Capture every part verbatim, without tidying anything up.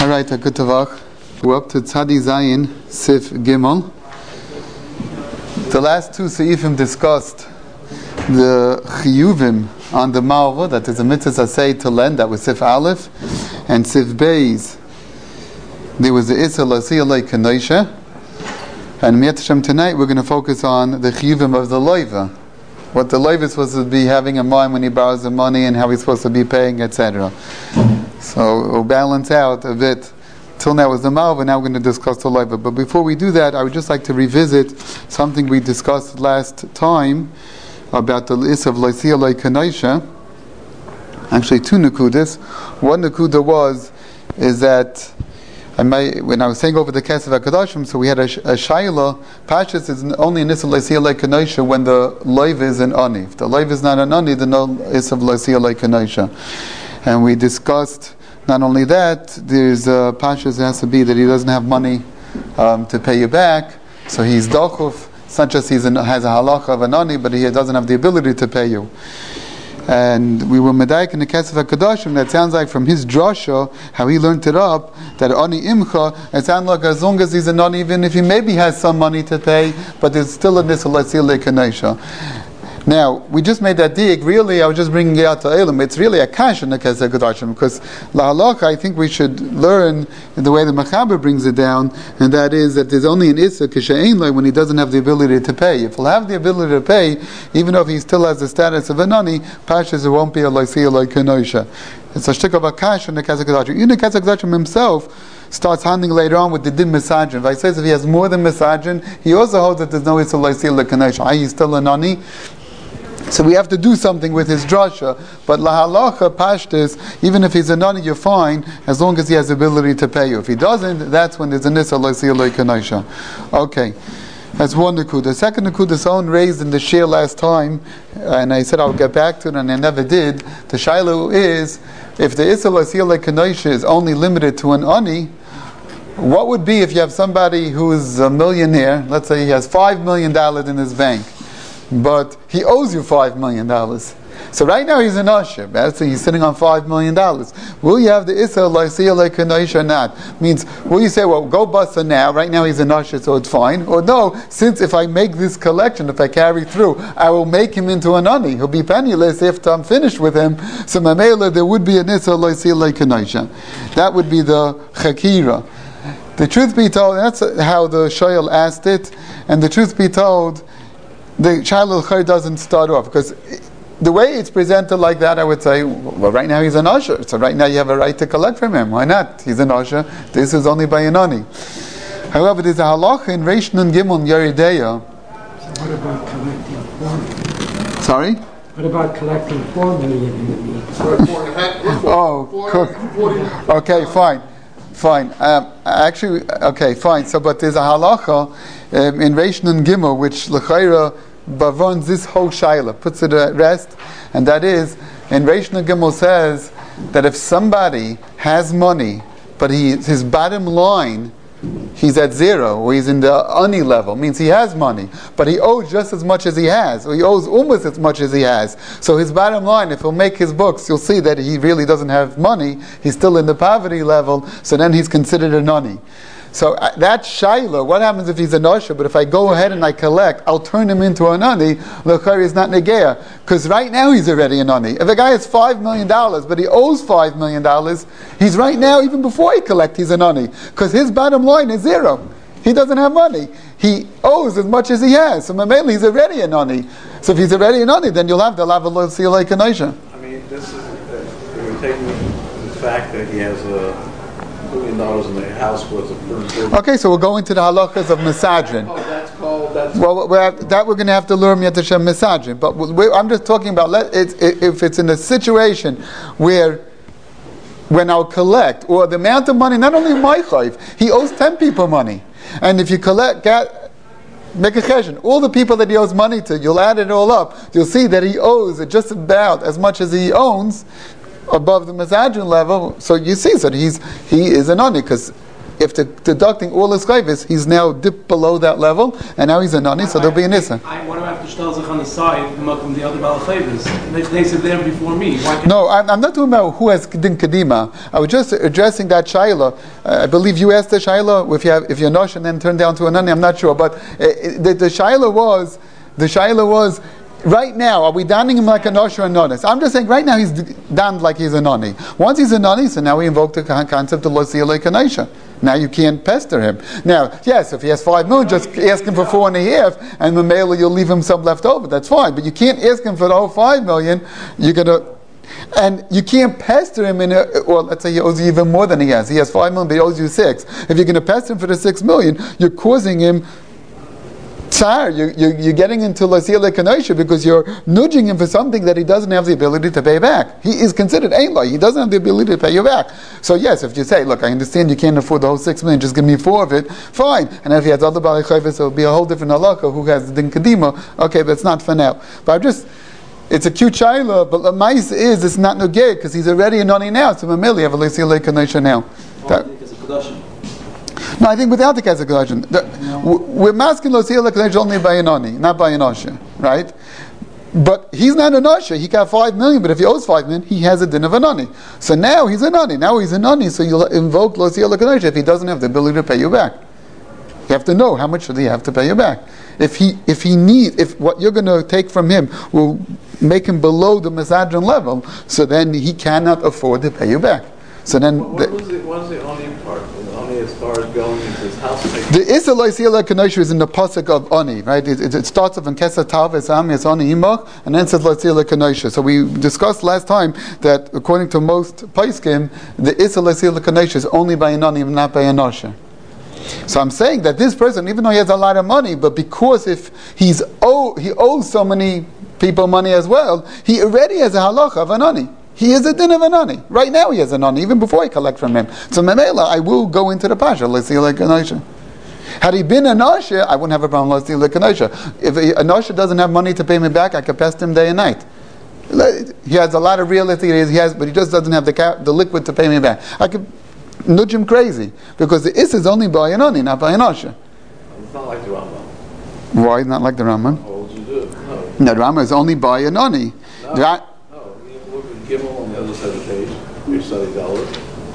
Alright, good tavach. We're up to Tzadi Zayin, Sif Gimel. The last two Seifim discussed the Chiyuvim on the Malva, that is a mitzvah asay to lend, that was Sif Aleph, and Sif Beis, there was the Issa Lasiya Lei Kanoisha, and Miat Hashem tonight we're going to focus on the Chiyuvim of the Loiva, what the Loiva is supposed to be having in mind when he borrows the money and how he's supposed to be paying, et cetera. So we'll balance out a bit. Till now was the Malva, now we're going to discuss the Loiva. But before we do that, I would just like to revisit something we discussed last time about the list of Laisiya Lei Kanaisha. Actually, two Nakudas. One Nakuda was, is that I might, when I was saying over the Kesef HaKadoshim, so we had a, a Shaila, Pashas is only an Issa Laisiya Lei Kanaisha when the Loiva is an Ani. If the Loiva is not an Ani, then no Issa Laisiya Lei Kanaisha. And we discussed not only that, there's uh, Pashas has to be that he doesn't have money um, to pay you back, so he's dochuf. It's not just he has a halacha of an ani, but he doesn't have the ability to pay you. And we were medayik in the Kesef HaKadoshim, that sounds like from his drasha, how he learned it up, that ani imcha, it sounds like as long as he's an ani, even if he maybe has some money to pay, but there's still a nisal lasil lekanesha. Now, we just made that dig. Really, I was just bringing it out to Elam. It's really a kash in the Kesef HaKadoshim, because la halacha, I think we should learn in the way the Mechaber brings it down, and that is that there's only an issa kishayin like when he doesn't have the ability to pay. If he'll have the ability to pay, even if he still has the status of a nani, pashas it won't be a laisiya like kanoisha. It's a shtik of a kash in the Kesef HaKadoshim. Even the Kesef HaKadoshim himself starts handling later on with the din misajin. If I says if he has more than misajin, he also holds that there's no issa laisiya like kanoisha. He's still a nani. So we have to do something with his drasha, but la halacha pashtus, even if he's a nani, you're fine, as long as he has the ability to pay you. If he doesn't, that's when there's a nisa laisiya lei kanaisha. Okay, that's one nakuda. The second nakuda is own raised in the shir last time, and I said I'll get back to it, and I never did. The shailu is, if the issa laisiya lei kanaisha is only limited to an ani, what would be if you have somebody who is a millionaire, let's say he has five million dollars in his bank, but he owes you five million dollars. So right now he's an usher. Basically, he's sitting on five million dollars. Will you have the issa laisiya lei kanaisha or not? Means, will you say, well, go bust now? Right now he's an usher, so it's fine. Or no, since if I make this collection, if I carry through, I will make him into an ani. He'll be penniless if I'm finished with him. So mamela, there would be an issa laisiya lei kanaisha. That would be the chakira. The truth be told, that's how the shoyal asked it. And the truth be told, the child al doesn't start off, because the way it's presented like that, I would say, well, right now he's an usher, so right now you have a right to collect from him. Why not? He's an usher. This is only by an ani. However, there's a halacha in Reish Nun Gimel Yerideya. So what about collecting four million? Sorry? What about collecting four million in the meantime? Oh, cook. Okay, fine. Fine. Um, actually, okay, fine. So, but there's a halacha um, in Reish Nun Gimel, which l'chayra bavons this whole shaila, puts it at rest, and that is, in Reish Nun Gimel says that if somebody has money, but he his bottom line, he's at zero, or he's in the ani level, means he has money, but he owes just as much as he has, or he owes almost as much as he has. So his bottom line, if he'll make his books, you'll see that he really doesn't have money, he's still in the poverty level, so then he's considered an ani. So uh, that shaila, what happens if he's a nosha, but if I go ahead and I collect, I'll turn him into an ani, l'chari is not negeya, because right now he's already an ani. If a guy has five million dollars, but he owes five million dollars, he's right now, even before he collects, he's an ani, because his bottom line is zero. He doesn't have money. He owes as much as he has, so mainly he's already an ani. So if he's already an ani, then you'll have the lava laisiya lei kanaisha. I mean, this is, uh, you're taking the fact that he has a million dollars in the house worth of furniture. Okay, so we'll go into the halachas of misajin. Oh, that's called, that's Well, we're, that we're going to have to learn Yat Hashem misajin. But we, I'm just talking about let, it, it, if it's in a situation where when I'll collect, or the amount of money, not only my chayv, he owes ten people money. And if you collect, get, make a chesed, all the people that he owes money to, you'll add it all up, you'll see that he owes just about as much as he owns, above the masajin level. So you see that he's he is an ani, because after deducting all his chayvus, he's now dipped below that level, and now he's a nani, so there'll be an issa. I, what do I have to shtel zich on the side and welcome the other balachayvus? They, they sit there before me. Why can't No, I'm, I'm not talking about who has din kadima. I was just addressing that shaila. Uh, I believe you asked the shaila if you have, if you're nosh and then turn down to a nani. I'm not sure, but uh, the, the shaila was the shaila was. Right now, are we donning him like a nosh or a nonis? I'm just saying, right now he's donned like he's a nani. Once he's a nani, so now we invoke the concept of losi alei kanesha. Now you can't pester him. Now, yes, if he has five million, just ask him for four and a half, and the mailer you'll leave him some left over. That's fine. But you can't ask him for the whole five million. You're gonna, and you can't pester him in a, or let's say he owes you even more than he has. He has five million, but he owes you six. If you're gonna pester him for the six million, you're causing him tsar. You're, you're, you're getting into lasiyah lekanosha because you're nudging him for something that he doesn't have the ability to pay back. He is considered ein lo. He doesn't have the ability to pay you back. So yes, if you say, look, I understand you can't afford the whole six million, just give me four of it, fine. And if he has other bali chayvus, it'll be a whole different halakha who has din kadima. Okay, but it's not for now. But I'm just, it's a cute shaila, but the mice is, it's not nugay because he's already a nani now, so mamili have a lasiyah lekanosha now. That, No, I think without the Kesef Kedushin. We're masking Losiyah L'Kadosh only by a nani, not by an Osha, right? But he's not an Osha. He got five million, but if he owes five million, he has a din of a nani. So now he's a nani. Now he's a nani, so you'll invoke Losiyah L'Kadosh if he doesn't have the ability to pay you back. You have to know how much should he have to pay you back. If he if he needs, if what you're going to take from him will make him below the Masajin level, so then he cannot afford to pay you back. So then, what, what was the what was the only part? Only as far as going into his house. The Issa Loisiyah Kenosha is in the pasuk of Oni, right? It, it, it starts off in Kesef Tav Esam Yes Oni Imach, and then it says Loisiyah Kenosha. So we discussed last time that according to most Paiskim, the Issa Loisiyah Kenosha is only by an Oni, not by an Osher. So I'm saying that this person, even though he has a lot of money, but because if he's owe, he owes so many people money as well, he already has a halacha of an Oni. He is a din of a nani. Right now he has a nani, even before I collect from him. So memela, I will go into the pasha. Let's see like a nasha. Had he been a nasha, I wouldn't have a problem. Let's see like a nasha. If a nasha doesn't have money to pay me back, I could pest him day and night. He has a lot of real estate, he has, but he just doesn't have the cap, the liquid to pay me back. I could nudge him crazy because the is is only by a nani, not by a nasha. It's not like the Rambam. Why not like the Rambam? What would you do? No. No, the Rambam is only by a nani. No. The, Gimel on the other side of the page, we study Dalit.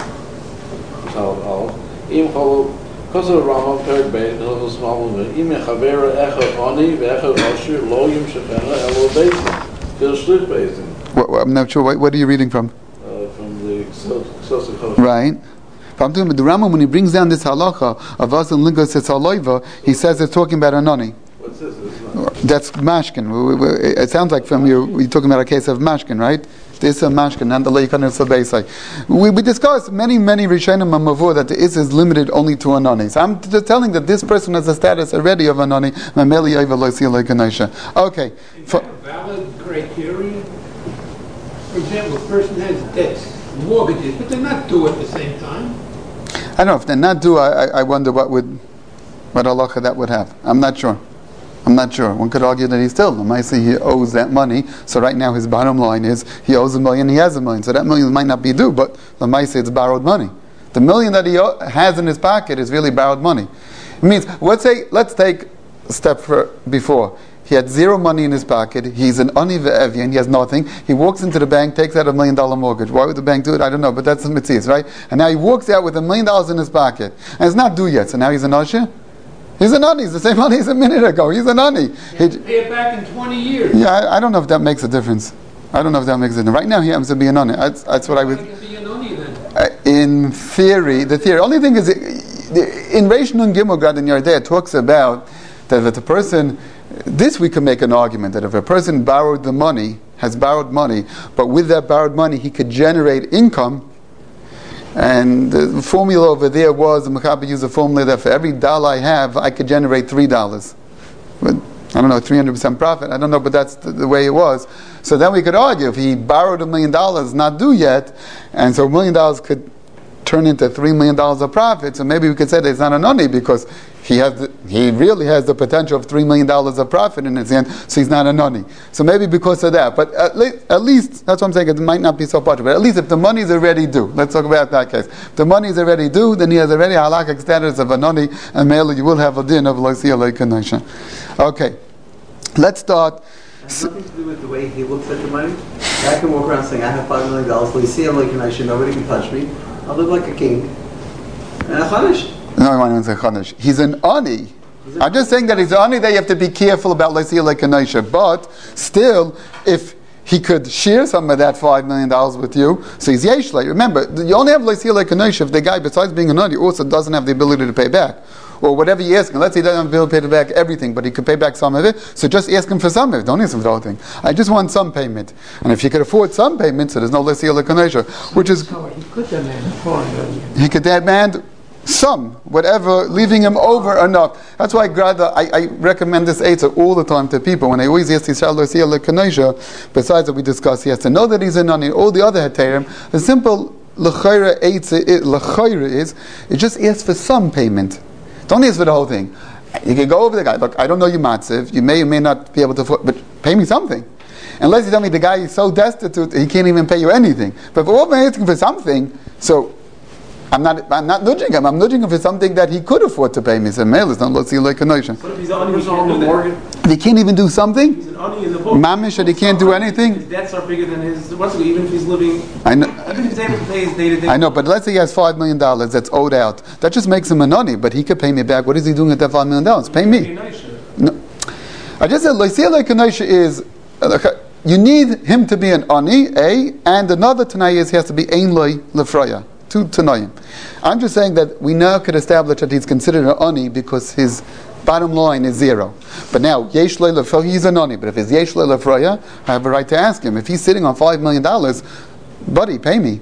Dalit. Im chol, because of Rambam Perek Beis, the little small movement. Im echavera echad ani ve'echad osher lo yim shechena elo beisin. Fil shlit beisin. I'm not sure. What, what are you reading from? Uh, from the Kesef Kedushin. Right. If I'm talking about the Rambam, when he brings down this halacha of us and Linkos Etzaloiva, he says it's talking about Anani. What's this? Not... That's Mashkin. It sounds like from you, you're talking about a case of Mashkin, right? This is Mashkin, and the Leikaner Sabeisai. We we discussed many, many Rishonim Mavur that the Is is limited only to Anani. So I'm just telling that this person has a status already of Anani. Okay. Is that a valid criteria? For example, a person has debts, mortgages, but they're not due at the same time. I don't know, if they're not due, I, I wonder what would, what halacha that would have. I'm not sure. I'm not sure. One could argue that he still, Lamaisi, he owes that money. So right now his bottom line is he owes a million, he has a million. So that million might not be due, but Lamaisi, it's borrowed money. The million that he has in his pocket is really borrowed money. It means, let's say, let's take a step for, before. He had zero money in his pocket. He's an ani ve'evian. He has nothing. He walks into the bank, takes out a million dollar mortgage. Why would the bank do it? I don't know, but that's the mitzvah, right? And now he walks out with a million dollars in his pocket. And it's not due yet. So now he's an usher? He's a nani. He's the same money as a minute ago. He's a nani. He has to pay it back in twenty years. Yeah, I, I don't know if that makes a difference. I don't know if that makes a difference. Right now he happens to be a nani. That's, that's what I would... Be a nani, then? Uh, in theory, the theory... Only thing is, in Reish Nun Gimel Grad in Yardeh, it talks about that if the person... This we can make an argument, that if a person borrowed the money, has borrowed money, but with that borrowed money he could generate income. And the formula over there was, the Mechaber used a formula that for every dollar I have, I could generate three dollars. But I don't know, three hundred percent profit, I don't know, but that's the, the way it was. So then we could argue, if he borrowed a million dollars, not due yet, and so a million dollars could turn into three million dollars of profit. So maybe we could say that it's not an ani because he has the, he really has the potential of three million dollars of profit in his hand, so he's not an ani. So maybe because of that. But at, le- at least, that's what I'm saying, it might not be so much. But at least if the money is already due, let's talk about that case. If the money is already due, then he has already halakhic status of an ani, and mainly you will have a din of loisiyah leikanosha. Okay, let's start. It has nothing to do with the way he looks at the money. I can walk around saying, I have five million dollars, we see him like I should, nobody can touch me. I'll live like a king. And a chanish. No, I want to say chanish. He's an ani. I'm just saying that he's an ani that you have to be careful about loisiyah leikanosha. But still, if he could share some of that five million dollars with you, so he's yeshlei. Remember, you only have loisiyah leikanosha if the guy, besides being an ani, also doesn't have the ability to pay back. Or whatever you ask him. Let's say he doesn't have the ability to pay back everything, but he could pay back some of it. So just ask him for some of it. Don't ask him for the whole thing. I just want some payment. And if you could afford some payment, so there's no loisiyah leikanosha, which is So he could demand four million. he could demand some, whatever, leaving him over enough. That's why I, I recommend this eitzah all the time to people. When they always ask Yisrael loisiyah leikanosha, besides what we discussed, he has to know that he's a nani. All the other heterim, the simple l'chayra eitzah l'chayra is, it just asks for some payment. Don't ask for the whole thing. You can go over the guy. Look, I don't know you matziv. You may or may not be able to afford, but pay me something. Unless you tell me the guy is so destitute he can't even pay you anything. But for all I'm asking for something, so I'm not I'm not nudging him. I'm nudging him for something that he could afford to pay me. So mail is not loisiyah leikanosha. What if he's on, he can't do that? If he can't even do something, He's an ani in the book. mamish that he can't do His anything. debts are bigger than his. What's it, even if he's living, I know. even if he's able to pay his day to day. I know, but let's say he has five million dollars that's owed out. That just makes him a nani, but he could pay me back. What is he doing with that five million dollars? Pay me. No, I just said loisiyah leikanosha is uh, you need him to be an ani, a, and another tanai is he has to be ein loy lefraya. Two tanayim. I'm just saying that we now could establish that he's considered an ani because his bottom line is zero. But now yesh loy lefraya, he's an ani. But if it's yesh loy lefraya, I have a right to ask him if he's sitting on five million dollars. Buddy, pay me.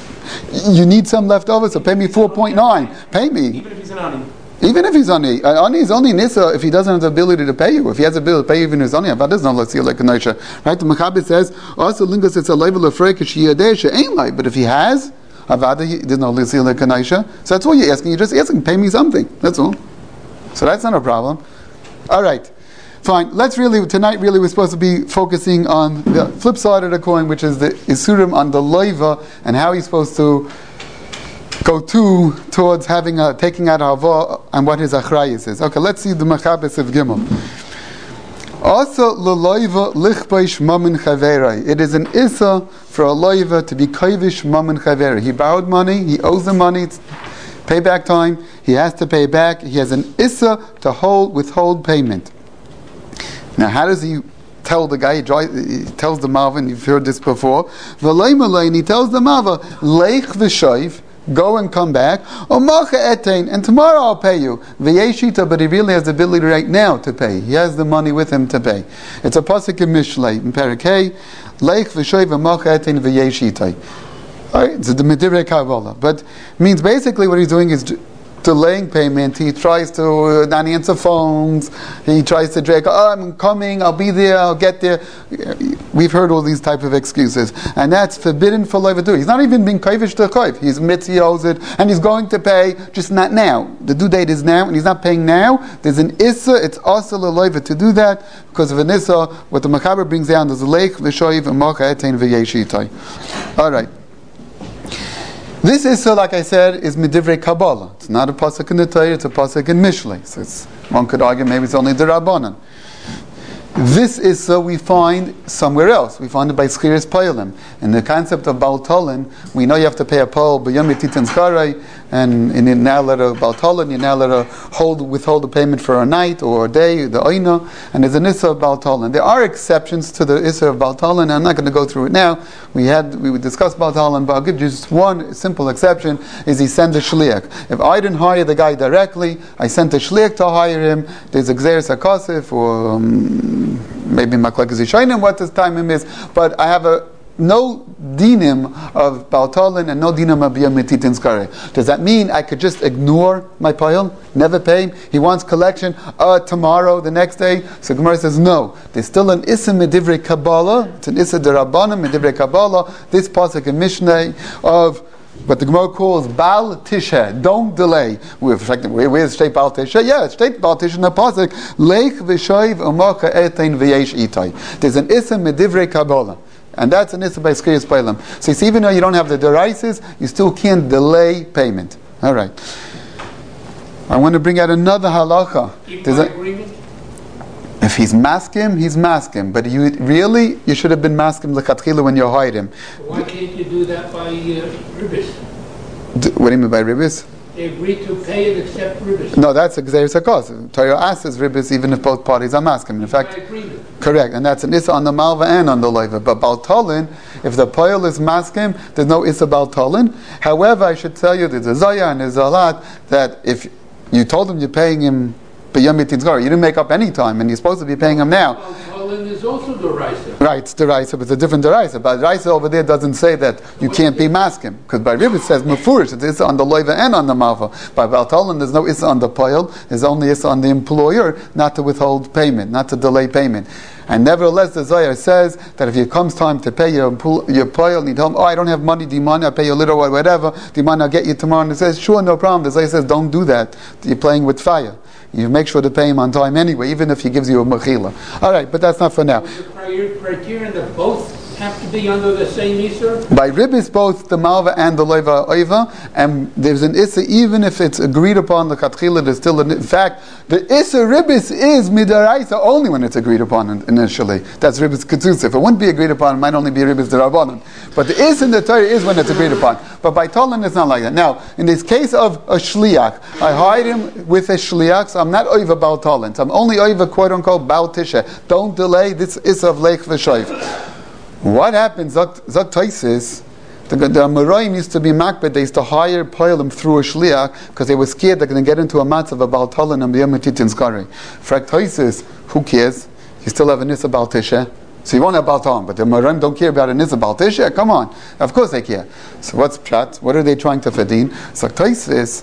You need some left over, so pay me four point nine. Pay me. Even if he's an ani. Even if he's ani, uh, ani is only nisa if he doesn't have the ability to pay you. If he has the ability to pay you, even his ani, but there's no loisiyah leikanosha. Right? The Mechaber says, also lingus it's a level of freik sheyadeh ain't like. But if he has, avada, there's no loisiyah leikanosha. So that's all you're asking. You're just asking, pay me something. That's all. So that's not a problem. All right. Fine. Let's really, tonight really we're supposed to be focusing on the flip side of the coin, which is the isurim on the loiva and how he's supposed to go to towards having a, taking out hava and what his achrayus is. Okay, let's see the Machabes of Gimel. Also, l'loiva lichbaish mamin chaverai. It is an issa for a loiva to be kaivish mamin chaverai. He borrowed money, he owes the money, it's payback time, he has to pay back. He has an issa to hold, withhold payment. Now, how does he tell the guy? He, drives, he tells the Malva, you've heard this before. V'lei malayin, he tells the Malva, leich v'shoiv, go and come back. Omacha etein, and tomorrow I'll pay you. V'yeshita, but he really has the ability right now to pay. He has the money with him to pay. It's a pasuk in Mishlei, in Parakei, leich v'shoiv, omacha etein v'yeshita. All right, it's the Medivrei Kabbalah, but means basically what he's doing is delaying payment. He tries to uh, not answer phones. He tries to drag, oh, I'm coming, I'll be there, I'll get there. We've heard all these type of excuses. And that's forbidden for loiva to do. He's not even being kaivish to chayv. He's mitzvah, he owes it, and he's going to pay, just not now. The due date is now, and he's not paying now. There's an issa, it's also loiva to do that, because of an issa, what the Mechaber brings down, there's a leich, v'shoiv, and mocha etein v'yeshitai. All right. This issa, like I said, is midivrei Kabbalah. It's not a pasuk in the Torah; it's a pasuk in Mishlei. So it's, one could argue maybe it's only the Rabbanan. This issa we find somewhere else. We find it by Schiras Poyalim. In the concept of Baal Tolen, we know you have to pay a pol b'yom titan skarei, and in the now let a Baal Tolen, you now let a hold withhold the payment for a night or a day, the oina, and there's an issa of Baal Tolen. There are exceptions to the issa of Baal Tolen. I'm not going to go through it now. We had we would discuss Baal Tolen, but I'll give you just one simple exception: is he send a shliach. If I didn't hire the guy directly, I sent a shliach to hire him. There's a gzeres hakasif or um, maybe Maklek Zishainim, what this time is, but I have a no dinim of Baal Tolen and no dinim of B'yom Titin Skare. Does that mean I could just ignore my payil, never pay him? He wants collection uh, tomorrow, the next day. So Gemara says no. There's still an issa medivrei Kabbalah. It's an issa derabbanim medivrei Kabbalah. This pasuk in Mishnah of what the Gemara calls Bal Tisha, don't delay. Where's state Bal Tisha? Yeah, state Bal Tisha in the pasuk. Leich v'shoiv u'mocha etein v'yesh itai. There's an issa medivrei Kabbalah, and that's an issa by Skiyas Bailam. So you see, even though you don't have the deraises, you still can't delay payment. All right. I want to bring out another halacha. Keep There's my a, agreement. if he's maskim, he's maskim. But you really, you should have been maskim lechatchila when you hired him. Why can't you do that by uh, ribis? D- what do you mean by ribis? They agree to pay and accept ribis. No, that's a gzeir sakos. Torah asks ribis even if both parties are maskim. In fact, By agreement. correct, and that's an issa on the malva and on the loiva. But baltolin, if the poil is maskim, there's no issa baltolin. However, I should tell you there's a zaya and there's a lot that if you told him you're paying him b'yom yitinzgar, you didn't make up any time, and you're supposed to be paying him now. Baltolin is also the raisa. Right, it's deraisa, but it's a different deraisa. But deraisa over there doesn't say that you can't be maskim, because by rib it says mefurish. It's issa on the loiva and on the malva. By baltolin, there's no issa on the poil. There's only issa on the employer not to withhold payment, not to delay payment. And nevertheless, the Zohar says that if it comes time to pay your your poil, and you tell him, oh, I don't have money, Diman, I'll pay you a little or whatever, Diman, I'll get you tomorrow. And he says, sure, no problem. The Zohar says, don't do that. You're playing with fire. You make sure to pay him on time anyway, even if he gives you a mechila. All right, but that's not for now. Is the prior criterion that both have to be under the same issa? By ribis, both the malva and the loiva oiva, and there's an issa even if it's agreed upon the katchila. There's still an, in fact the issa ribis is midaraisa only when it's agreed upon initially. That's ribis ketzus. If it wouldn't be agreed upon, it might only be ribis derabanan. But the issa in the Torah is when it's agreed upon. But by tolan, it's not like that. Now, in this case of a shliach, I hired him with a shliach, so I'm not oiva bal tolan. So I'm only oiva quote unquote bal tisha. Don't delay this issa of leich v'shoiv. What happens, Zok Taisis, the, the Amoraim used to be makbet, they used to hire Poilim through a Shliach because they were scared they're going to get into a matzav of Baltolan and B'yom Titin Skari. Frak Taisis, who cares? You still have a Nisa Baltisha. So you won't have Balton, but the Amoraim don't care about a Nisa Baltisha? Come on. Of course they care. So what's Pshat? What are they trying to fadin? Zok Taisis,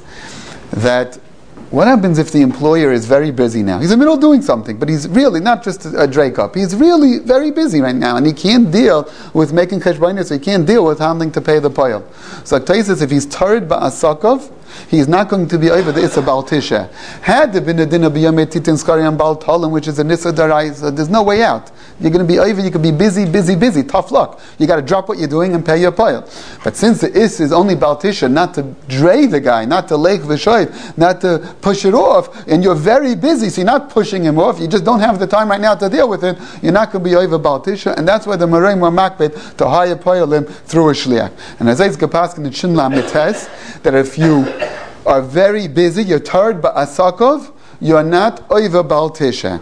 that what happens if the employer is very busy now? He's in the middle of doing something, but he's really not just a, a drake up. He's really very busy right now, and he can't deal with making cheshbonis, so he can't deal with handling to pay the poil. So Taisus, if he's tired by asakov, he's not going to be over the Issa Bal Tisha. Had there been a dinner b'yom titin skari and Bal Tolim, which is a Nissa Daraisa, there's no way out. You're going to be over, you could be busy, busy, busy. Tough luck. You got to drop what you're doing and pay your poil. But since the Is is only Bal Tisha, not to dray the guy, not to leich v'shoiv, not to push it off, and you're very busy, so you're not pushing him off, you just don't have the time right now to deal with it, you're not going to be over Bal Tisha, and that's why the Moraim were makbet to hire poilim through a shliach. And as I say, Kapaskin and Shinla Mites, that if you are very busy, you're tired by asakov, you're not over Bal Tisha.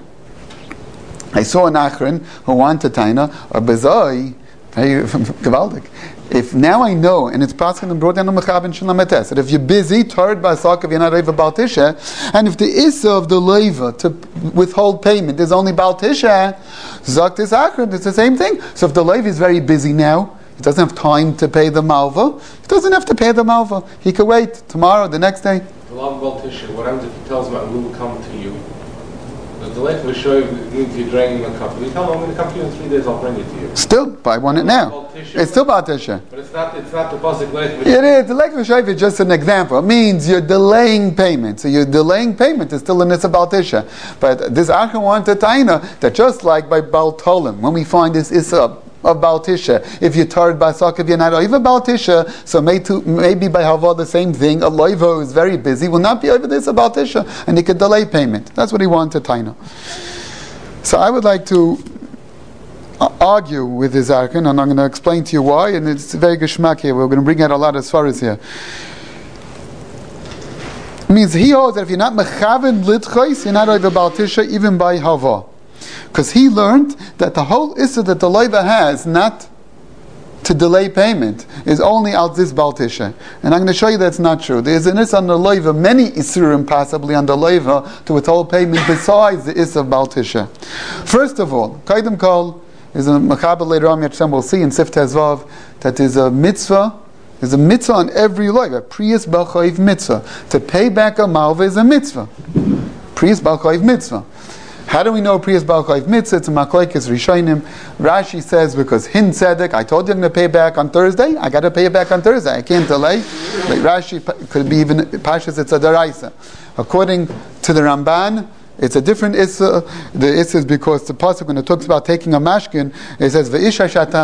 I saw an Achron who wanted Taina, or Bezoi, very gewaldig. If now I know, and it's passing and brought down the Mechab and Shalamates, that if you're busy, tired by asakov, you're not over Bal Tisha, and if the Issa of the Leiva to withhold payment is only Bal Tisha, Zok this Achron, it's the same thing. So if the Leiva is very busy now, he doesn't have time to pay the malva, he doesn't have to pay the malva. He could wait tomorrow, the next day. The law of Bal Tisha, what happens if he tells him, I will come to you? The length will show you means you're draining a cup. You tell him, I'm going to come to you in three days, I'll bring it to you. Still, but I want it now. It's still Bal Tisha. But it's not, it's not the basic length. It is. The length of Shaif is just an example. It means you're delaying payment. So you're delaying payment. It's still a Nisa Bal Tisha. But this Achron wanted Taina that just like by Bal Tolim, when we find this Issa of Bal Tisha, if you're tired by asakov, you're not over Bal Tisha, so may to, maybe by Havah the same thing. A loivo is very busy, will not be over this Bal Tisha, and he could delay payment. That's what he wanted Taina. So I would like to argue with this Achron, and I'm going to explain to you why, and it's very geschmack here. We're going to bring out a lot of svaras here. It means he holds that if you're not mechaven litchois, you're not over Bal Tisha, even by Havah. Because he learned that the whole issa that the loiva has, not to delay payment, is only out this Bal Tisha. And I'm going to show you that's not true. There's an issa on the loiva, many isurim possibly on the loiva to withhold payment besides the issa of Bal Tisha. First of all, Kaidem Kol is a Machabah later on, Yachem will see in Sif Tezvav, that is a mitzvah. There's a mitzvah on every loiva, Priyas Balchayv mitzvah. To pay back a malva is a mitzvah. Priyas Balchayv mitzvah. How do we know Priyas Balchayv Mitzvah? It's a Machlokes Rishonim. Rashi says because Hin Tzedek, I told you I'm going to pay back on Thursday, I got to pay it back on Thursday. I can't delay. Like Rashi could be even Pashas, it's a Daraisa. According to the Ramban, it's a different Issa. The Issa is because the pasuk when it talks about taking a mashkin, it says V'ish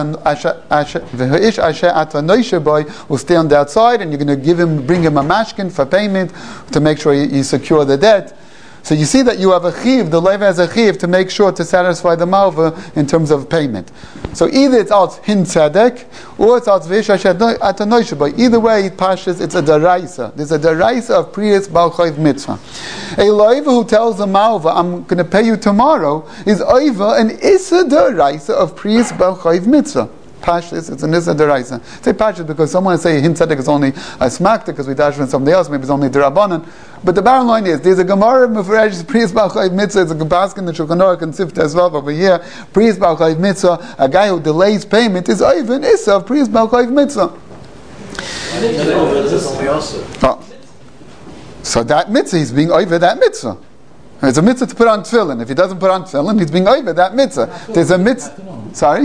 asher ata noishe boy will stay on the outside, and you're going to give him, bring him a mashkin for payment to make sure you, you secure the debt. So you see that you have a chiv, the leva has a chiv to make sure to satisfy the malva in terms of payment. So either it's out hin tzedek or it's out v'ish asher ata noishe boy. Either way, it pashas, it's a daraisa. There's a daraisa of Priyas Balchayv Mitzvah. A loiva who tells the malva, I'm going to pay you tomorrow, is oiva an issa daraisa of Priyas Balchayv Mitzvah. Pashas, it's an issa daraisa. Say pashas because someone say hin tzedek is only a smakta because we dash from somebody else, maybe it's only derabanan. But the bottom line is, there's a Gemara Mefresh Priyas Balchayv Mitzvah. It's a Gebaskin in the Shulchan Aruch and Sifta as well. Over here, Priyas Balchayv Mitzvah, a guy who delays payment is even issa of Priyas Balchayv Mitzvah. Oh. So that mitzvah, he's being over that mitzvah. It's a mitzvah to put on tefillin. If he doesn't put on tefillin, he's being over that mitzvah. There's a mitzvah. Sorry?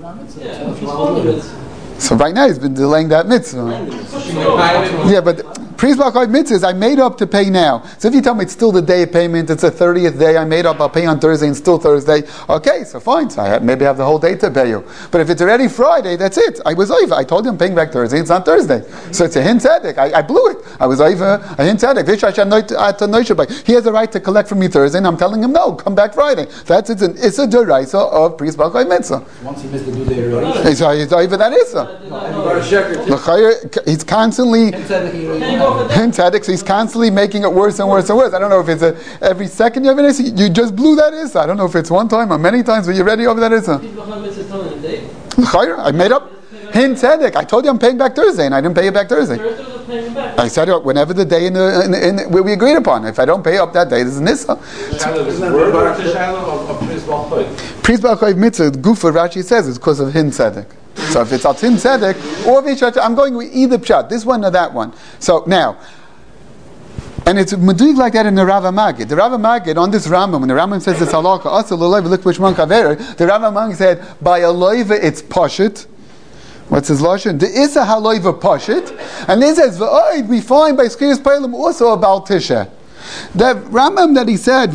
So right now he's been delaying that mitzvah. Yeah, but Priyas Balchayv Mitzvah is I made up to pay now. So if you tell me it's still the day of payment, it's the thirtieth day, I made up, I'll pay on Thursday and still Thursday. Okay, so fine. So I have, maybe I have the whole day to pay you. But if it's already Friday, that's it. I was over. I told you I'm paying back Thursday. It's on Thursday. So it's a hin tzedek. I, I blew it. I was over a hin tzedek. He has a right to collect from me Thursday, and I'm telling him no, come back Friday. That's it's an issa deraisa of Priyas Balchayv Mitzvah. Once he missed the due date already. So he's over that issa. He's constantly hin tzedek, so he's constantly making it worse and worse and worse. I don't know if it's a, every second you have an issa, you just blew that issa. I don't know if it's one time or many times, but you're ready over that issa. I made up hin tzedek. I told you I'm paying back Thursday, and I didn't pay it back Thursday. I said it whenever the day in the, in, in, in, we agreed upon. If I don't pay up that day, this is nissa. Priyas Balchayv Mitzvah, Gufa Rashi says it's because of hin tzedek. So if it's al hin tzedek or v'ishach, I'm going with either pshat, this one or that one. So now, and it's meduik like that in the Rava Magid. The Rava Magid on this Rambam, when the Rambam says it's halakha, also l'loiva l'kvishman kaver, the Rava Magid said by a loiva it's pashit. What's his lashon? There is a haloiva pashit, and then says v'oid we find by Skiyas Peilim also about Tisha. The Rambam that he said,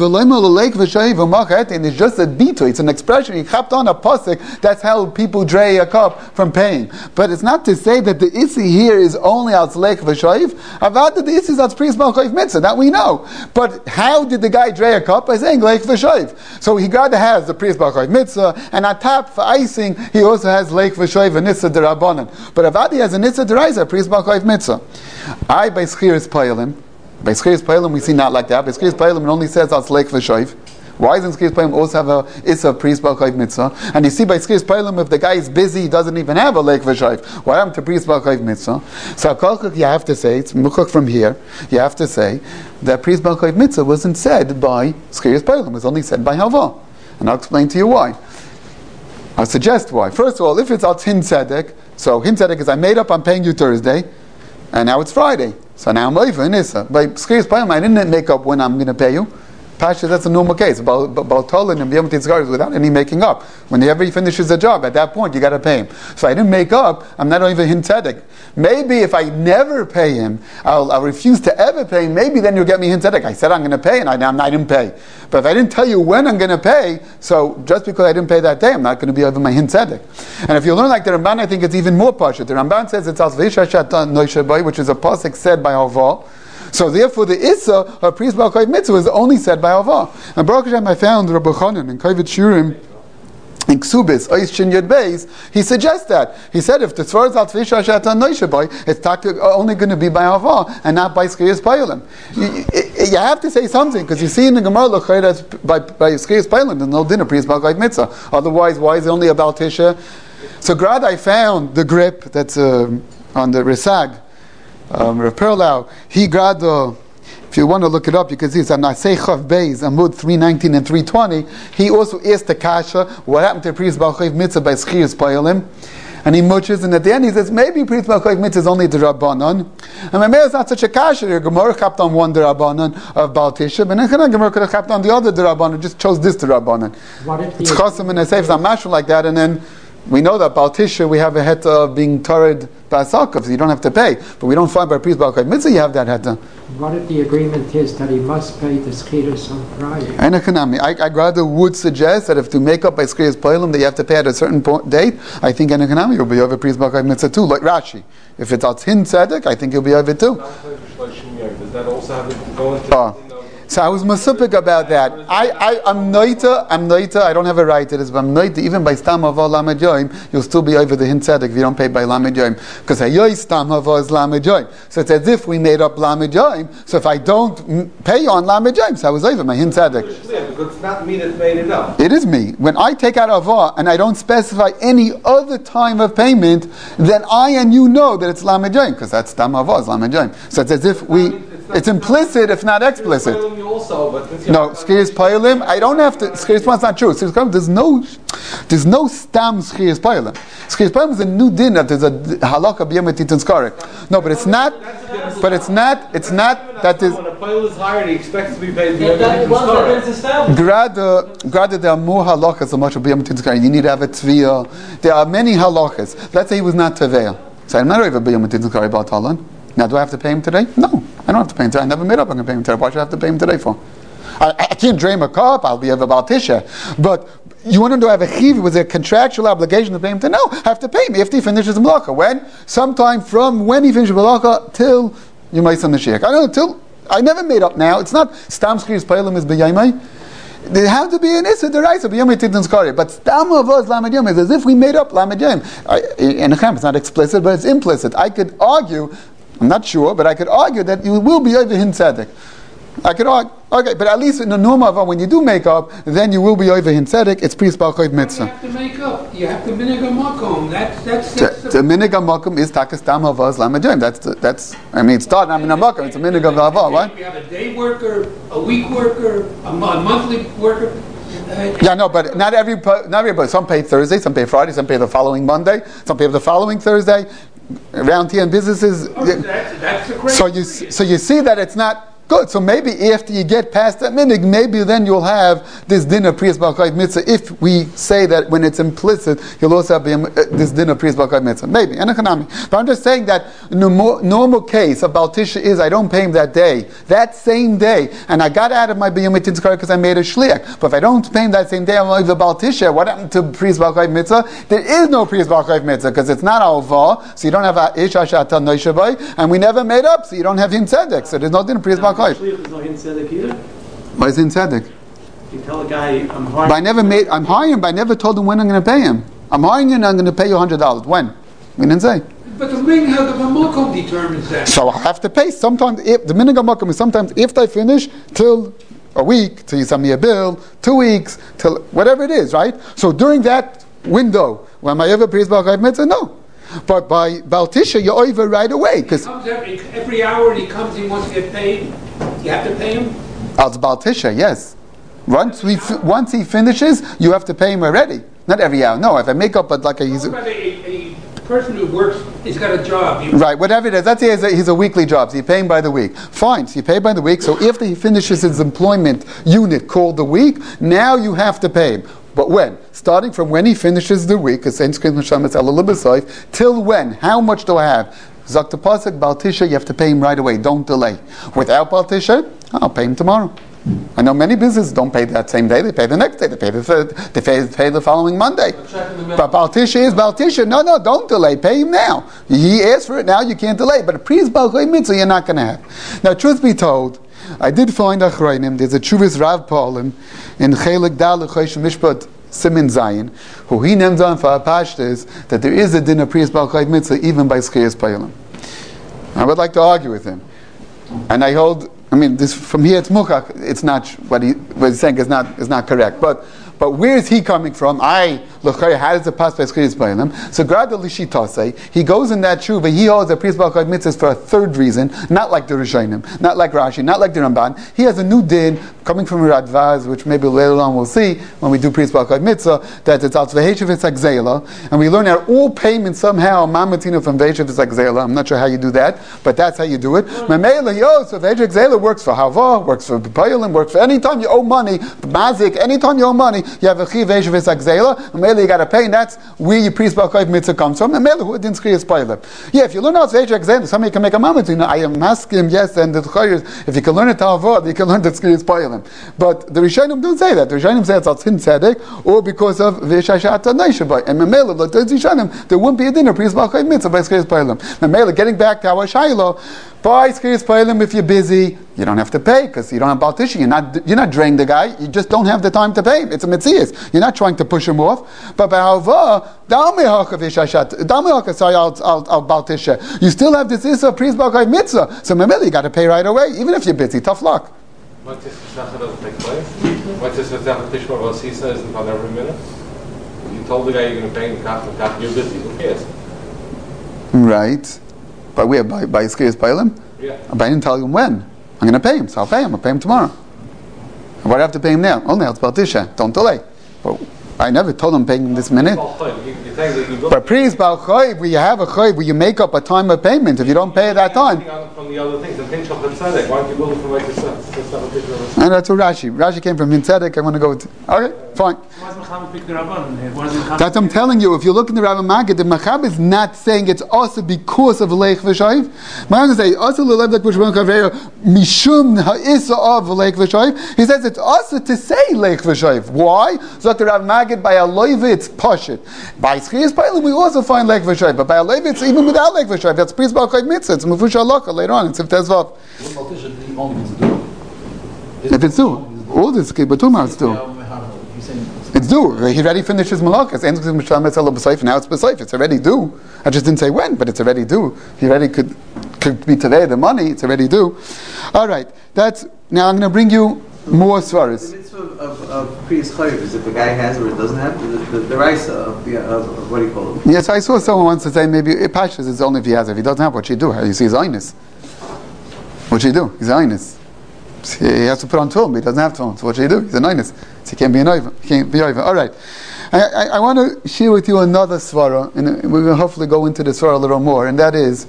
and it's just a bito, it's an expression, he chapped on a pasuk, that's how people dray a cup from paying. But it's not to say that the isi here is only al tzleik v'shayiv, avad that the isi is al Priyas Balchayv Mitzvah, that we know. But how did the guy dray a cup? By saying leik v'shayiv. So he got to have the Priyas Balchayv Mitzvah, and on top for icing, he also has leik v'shayiv and nissa derabanan. But avad he has a nissa deraisa, Priyas Balchayv Mitzvah. I by Skiyas Peilim. By Skiyas Peilim we see not like that. By Skiyas Peilim it only says al Leik v'shoiv. Why doesn't Skiyas Peilim also have a issa of Priyas Balchayv Mitzvah? And you see by Skiyas Peilim if the guy is busy, he doesn't even have a Leik v'shoiv. Why happened to Priyas Balchayv Mitzvah? So Kolchuk you have to say, it's Mukuk from here, you have to say that Priyas Balchayv Mitzvah wasn't said by Skiyas Peilim, it was only said by Havah. And I'll explain to you why. I'll suggest why. First of all, if it's al hin tzedek, so hin tzedek is I made up, I'm paying you Thursday, and now it's Friday. So now I'm over in Issa. By Skiyas Peilim, I didn't make up when I'm going to pay you. Pasha, that's a normal case. Baltolin and Yom Tzgar is without any making up. Whenever he finishes a job, at that point you got to pay him. So I didn't make up. I'm not even hin tzedek. Maybe if I never pay him, I'll, I'll refuse to ever pay him. Maybe then you'll get me hin tzedek. I said I'm going to pay, and I, I didn't pay. But if I didn't tell you when I'm going to pay, so just because I didn't pay that day, I'm not going to be over my hin tzedek. And if you learn like the Ramban, I think it's even more pasha. The Ramban says it's as v'ishashat noishabai, which is a pasuk said by Havah. So therefore, the issa of Priyas Balchayv Mitzvah is only said by Havah. And Baruch Hashem, I found Rabbi Chanan in Kavit Shurim in Ksubis, Ois Shin Yud Beis, he suggests that. He said if the Tzvar is al Tvisha Shatan Noishabai, it's only going to be by Havah and not by Skiyas Peilim. You, you have to say something, because you see in the Gemara, that's by, by Skiyas Peilim, there's no dinner Priyas Balchayv Mitzvah. Otherwise, why is it only about Tisha? So, Grad, I found the grip that's uh, on the Risag. Um, Rav Perlau, he got the, if you want to look it up, you can see it's on Nasei Chav Beis, Amud three nineteen and three twenty. He also asked the Kasha, what happened to Priyas Balchayv Mitzvah by Skiyas Peilim? and he muches, and at the end he says, maybe Priest Balkoik Mitzvah is only the Rabbanon. And my mayor is not such a kasher. Your Gemara chapped on one the Rabbanon of Baal Tisha, but then Gemara could have chapped on the other the Rabbanon, just chose this the Rabbanon. It's chosim and a seif, not mashal like that, and then we know that Baal Tisha, we have a heta of being torrid ba'asakav, so you don't have to pay. But we don't find by Priest Balkoik Mitzvah you have that heta. What if the agreement is that he must pay the schirus on Friday? I, I rather would suggest that if to make up by schirus poilim that you have to pay at a certain point, date, I think Enekanami will be over Priest Balkoik Mitzvah too, like Rashi. If it's Atzin Tzedek, I think he'll be over too. Does that also have to go into oh. So I was masupik about that. I, I, I'm noita, I'm noita, I don't have a right to this, but I'm noita, even by stam hava lamed yoim, you'll still be over the hin tzedek if you don't pay by lamed yoim. Because hayoy stam hava is lamed yoim. So it's as if we made up lamed yoim, so if I don't m- pay on lamed yoim, so I was over my hin tzedek. Because it's not me that made it up. It is me. When I take out hava and I don't specify any other time of payment, then I and you know that it's lamed yoim, because that's stam hava is lamed yoim. So it's as if we... It's implicit, if not explicit. Also, but no, Schiyas Pa'ilim, I don't have to, Schiyas Pa'ilim is not true. There's no, there's no stam Schiyas Pa'ilim. Schiyas Pa'ilim is a new din that there's a halakha b'yom titan skarik. No, but it's not, but it's not, it's not that is. When a Pa'il is hired, he expects to be paid b'yom titan skarik. Grada, grada, there are more halachas than much of b'yom titan skarik. You need to have a tzviyah. There are many halachas. Let's say he was not teveil. So I'm not over b'yom titan skarik about Talan. Now, do I have to pay him today? No, I don't have to pay him today. I never made up I'm going to pay him today. Why should I have to pay him today for? I, I can't drain a cup. I'll be over Baal Tisha. But you want to do I have a chiv? Was there a contractual obligation to pay him today? No, I have to pay him if he finishes the malacha. When? Sometime from when he finishes the malacha till you might send the sheikh. I don't know, till, I never made up now. It's not stam schirus pa'ilim is b'yaymai. There has to be an issa deraisa b'yom titan skari, but stam of us lamed yom is as if we made up lamed yom. In a it's not explicit, but it's implicit. I could argue, I'm not sure, but I could argue that you will be over hin tzedek. I could argue, okay, but at least in the norma when you do make up, then you will be over hin tzedek. It's priest balkoid mitzvah. You have to make up. You have to minig makom. That's that's. that's the minig makom is takas stam of us lamed yom. That's the, that's. I mean, it's starting. I mean, a makom. It's a minig of hava, right? You have a day worker, a week worker, a, mo- a monthly worker. Uh, yeah, no, but not every not everybody. Some pay Thursday, some pay Friday, some pay the following Monday, some pay the following Thursday. Around here in businesses, oh, that's, that's the crazy so you so you see that it's not good. So maybe after you get past that minig, maybe then you'll have this din of Priyas Balkoid Mitzvah. If we say that when it's implicit, you'll also have uh, this din of Priyas Balkoid Mitzvah. Maybe, and but I'm just saying that the more, normal case of Baal Tisha is I don't pay him that day, that same day, and I got out of my B'yom Tinskar because I made a shliach. But if I don't pay him that same day, I'm over Baal Tisha. What happened to Priyas Balkoid Mitzvah? There is no Priyas Balkoid Mitzvah because it's not alva, so you don't have Ish Ashata Noishavai, and we never made up, so you don't have Hin Tzedek, so there's no din of Priyas Balkoid. There's no hin tzedek either. Why is Hin Tzedek? You tell a guy, I'm hiring. But I never made. I'm hiring him, but I never told him when I'm going to pay him. I'm hiring you, and I'm going to pay you a hundred dollars. When? We didn't say. But the minhag of a makom determines that. So I have to pay. Sometimes if the minhag of makom is sometimes if I finish till a week till you send me a bill, two weeks till whatever it is, right? So during that window, when I ever pays Baal Chayv Mitzvah, no. But by Baal Tisha, you're over right away because he comes every, every hour and he comes. He wants to get paid. You have to pay him. As Baal Tisha, yes. Once we f- once he finishes, you have to pay him already. Not every hour. No, if I make up, but like a he's a, a, a person who works, he's got a job. He right, whatever it is. Let's say he's a, he's a weekly job. So you pay him by the week. Fine. So you pay by the week. So after he finishes his employment unit called the week, now you have to pay him. But when? Starting from when he finishes the week, till when? How much do I have? Zakta Pasuk, Baal Tisha, you have to pay him right away. Don't delay. Without Baal Tisha, I'll pay him tomorrow. I know many businesses don't pay that same day. They pay the next day. They pay the third. They pay, pay the following Monday. But Baal Tisha is Baal Tisha. No, no, don't delay. Pay him now. He asked for it now. You can't delay. But a priest Baal Chayv Mitzvah, you're not going to have. Now, truth be told, I did find Achrayim. There's a Chuvas Rav Paulin in Chelik Dal Chosh Mishpat Simin Zayin, who he named on for our pashtas that there is a din of priest Baal Chayv Mitzvah even by Schiyas Pa'ilim. I would like to argue with him, and I hold. I mean, this from here to Mukach, it's not what he what he's saying is not is not correct. But but where is he coming from? I l'chayr, how does it pass by Schiris Bailim? So Grada Lishitase, he goes in that tshuva, he holds that Pri Yisrael Chayv Mitzvah for a third reason, not like the Rishonim, not like Rashi, not like the Ramban. He has a new din coming from Radvaz, which maybe later on we'll see when we do Pri Yisrael Chayv Mitzvah, that it's Al Tzveheshev it's Akzela, and we learn that all payments somehow, Mamatino from Veshev is Akzela. I'm not sure how you do that, but that's how you do it. Mamela, yo, so Veshev Akzela works for Hava, works for Payolim, works for any time you owe money, Mazik, anytime you owe money, you have a Chi Veshev it's Akzela, Mamela, you got to pay, and that's where your Pri Yisrael Chayv Mitzvah comes from. Mamela, who didn't Skri Payolim. Yeah, if you learn out Veshev Akzela, somebody can make a Mamatino. I am asking, yes, and the Chayers, if you can learn it to Hava, you can learn the Skri Payolim. But the Rishonim don't say that. The Rishonim say it's Al Tzin Tzedek, or because of Veshashat Naishabai. And Mamela, there wouldn't be a dinner, Pri Yisrael Chayv Mitzvah by Skris Payolim. Mamela, getting back to our Shiloh, by Skris Payolim, if you're busy, you don't have to pay because you don't have Baal Tisha. You're not, you're not draining the guy, you just don't have the time to pay. It's a Metzias. You're not trying to push him off. But by Halva, sorry, I'll Baal Tisha. You still have this Issa, Pri Yisrael Chayv Mitzvah. So Mamela, you got to pay right away, even if you're busy. Tough luck. What this doesn't take place? What this Tishma was he says in every minute? You told the guy you're going to pay him kaf and kaf, you're busy. Who cares? Right. But we by by Skiris Payolim? Yeah. But I didn't tell him when. I'm going to pay him, so I'll pay him. I'll pay him tomorrow. Why do I have to pay him now? Only it's Baal Tisha. Don't delay. But I never told him paying him this minute. But please, Baal Choyv, where you have a Choyv, where you make up a time of payment. If you don't pay at that time. From the other things, the pinch of the tzedek. Why don't you build it from like this? And that's what Rashi. Rashi came from Min Tzedek. I want to go with. Okay, fine. That's what I'm telling you. If you look in the Rav Magid, the Machab is not saying it's also because of Leich V'Shayv. My to say also Lelev Lek V'Shayv Kaveira Mishum Ha'isa of Leich V'Shayv. He says it's also to say Leich V'Shayv. Why? So the Rav Magid by a loiva it's pashit. By Schiris Payolim we also find Leich V'Shayv, but by a loiva it's even without Leich V'Shayv. That's Pri Yisrael Chayv Mitzvah. It's Mufusha Halacha later on. It's Siftes Vav. If it's due, all this but two months due. It's due. He already finished his malakas. Now it's b'seif. It's already due. I just didn't say when, but it's already due. He already could could be today. The money, it's already due. All right. That's now. I'm going to bring you more svaras. The mitzvah of, of Pri Yisrael is if a guy has or it doesn't have the the, the raisa of, the, of, of what do you call it? Yes, I saw someone once to say maybe Pashas is only if he has. If he doesn't have, what should he do? You see his aynus. What should he do? He's aynus. He has to put on tefillin, but he doesn't have tefillin. So what should he do? He's a aynus. So he can't be an over. He can't be over. All right. I, I, I want to share with you another svara, and we will hopefully go into the svara a little more, and that is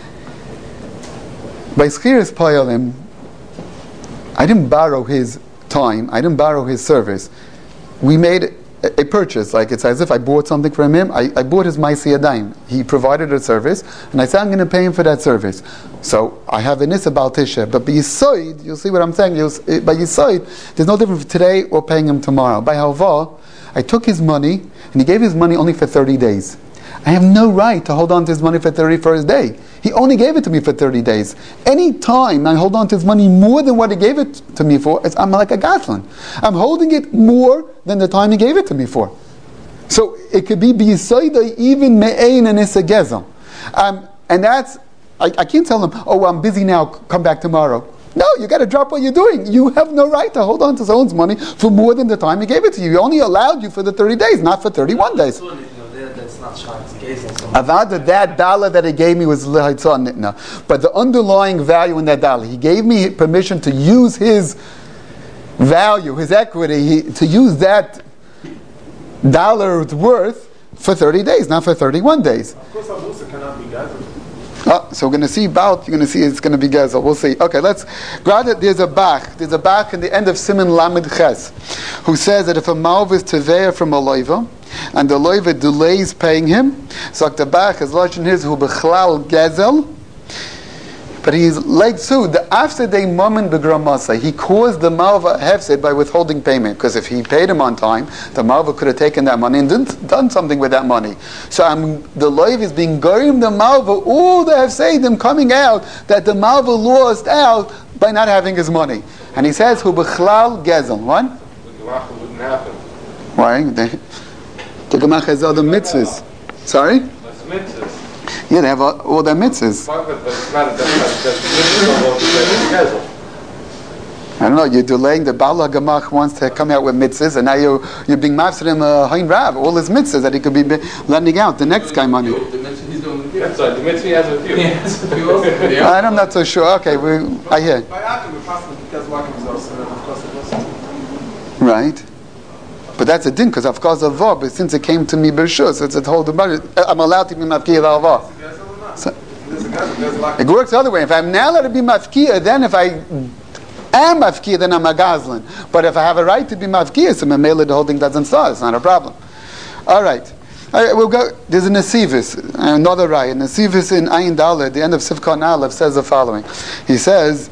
by Schiris Payolim. I didn't borrow his time. I didn't borrow his service. We made a, a purchase, like it's as if I bought something from him. I, I bought his Maisi Yadayim. He provided a service, and I said I'm going to pay him for that service. So I have an Issa Baal Tisha. But by Yisoid, you'll see what I'm saying. You'll, by Yisoid, there's no difference today or paying him tomorrow. By Halva, I took his money, and he gave his money only for thirty days. I have no right to hold on to his money for thirty-first day. He only gave it to me for thirty days. Any time I hold on to his money more than what he gave it to me for, it's, I'm like a Gatlan. I'm holding it more than the time he gave it to me for. So it could be b'yisoida even me'ein and issa gezel. Um, and that's, I, I can't tell him, oh, I'm busy now, come back tomorrow. No, you got to drop what you're doing. You have no right to hold on to someone's money for more than the time he gave it to you. He only allowed you for the thirty days, not for thirty-one days. Avada, that dollar that he gave me was lehitzah nitna. But the underlying value in that dollar, he gave me permission to use his value, his equity, he, to use that dollar's worth for thirty days, not for thirty-one days. Of course, Abusa cannot be gathered. Oh, so we're going to see about, you're going to see it's going to be Gezel. We'll see. Okay, let's, there's a Bach, there's a Bach in the end of Siman Lamed Ches, who says that if a Malv is Teveya from a Loiva, and the Loiva delays paying him, so the Bach is Lashon his, who Bechlal Gezel, but he's late too. The after day moment begramasa, he caused the malva hefsed by withholding payment. Because if he paid him on time, the malva could have taken that money and didn't, done something with that money. So um, the loiv is being goyim the malva. All the hefsedim coming out that the malva lost out by not having his money. And he says hu bechlal gezel. What? The gemacha wouldn't happen. Why? The gemacha is other mitzvahs. Sorry? That's mitzvahs. Yeah, they have all, all their mitzvahs. I don't know, you're delaying the Baal HaGamach wants to come out with mitzvahs, and now you're, you're being mafsed him a Hain Rav, all his mitzvahs that he could be lending out the next guy money. That's right, the mitzvah he has with you. Yes. I'm not so sure. Okay, we, I hear. Right. But that's a din, because of course of Vav, but since it came to me Bershus, so it's a whole debate. I'm allowed to be Mafkiyah al so, it works the other way. If I'm now allowed to be Mafkiyah, then if I am Mafkiyah, then I'm a Gazlan. But if I have a right to be Mafkiyah, so Mamela, the whole thing doesn't start. It's not a problem. All right. All right, we'll go. There's a Nesivis, another Raya. Nesivis in Ayin Dalet, at the end of Sifkon Aleph, says the following. He says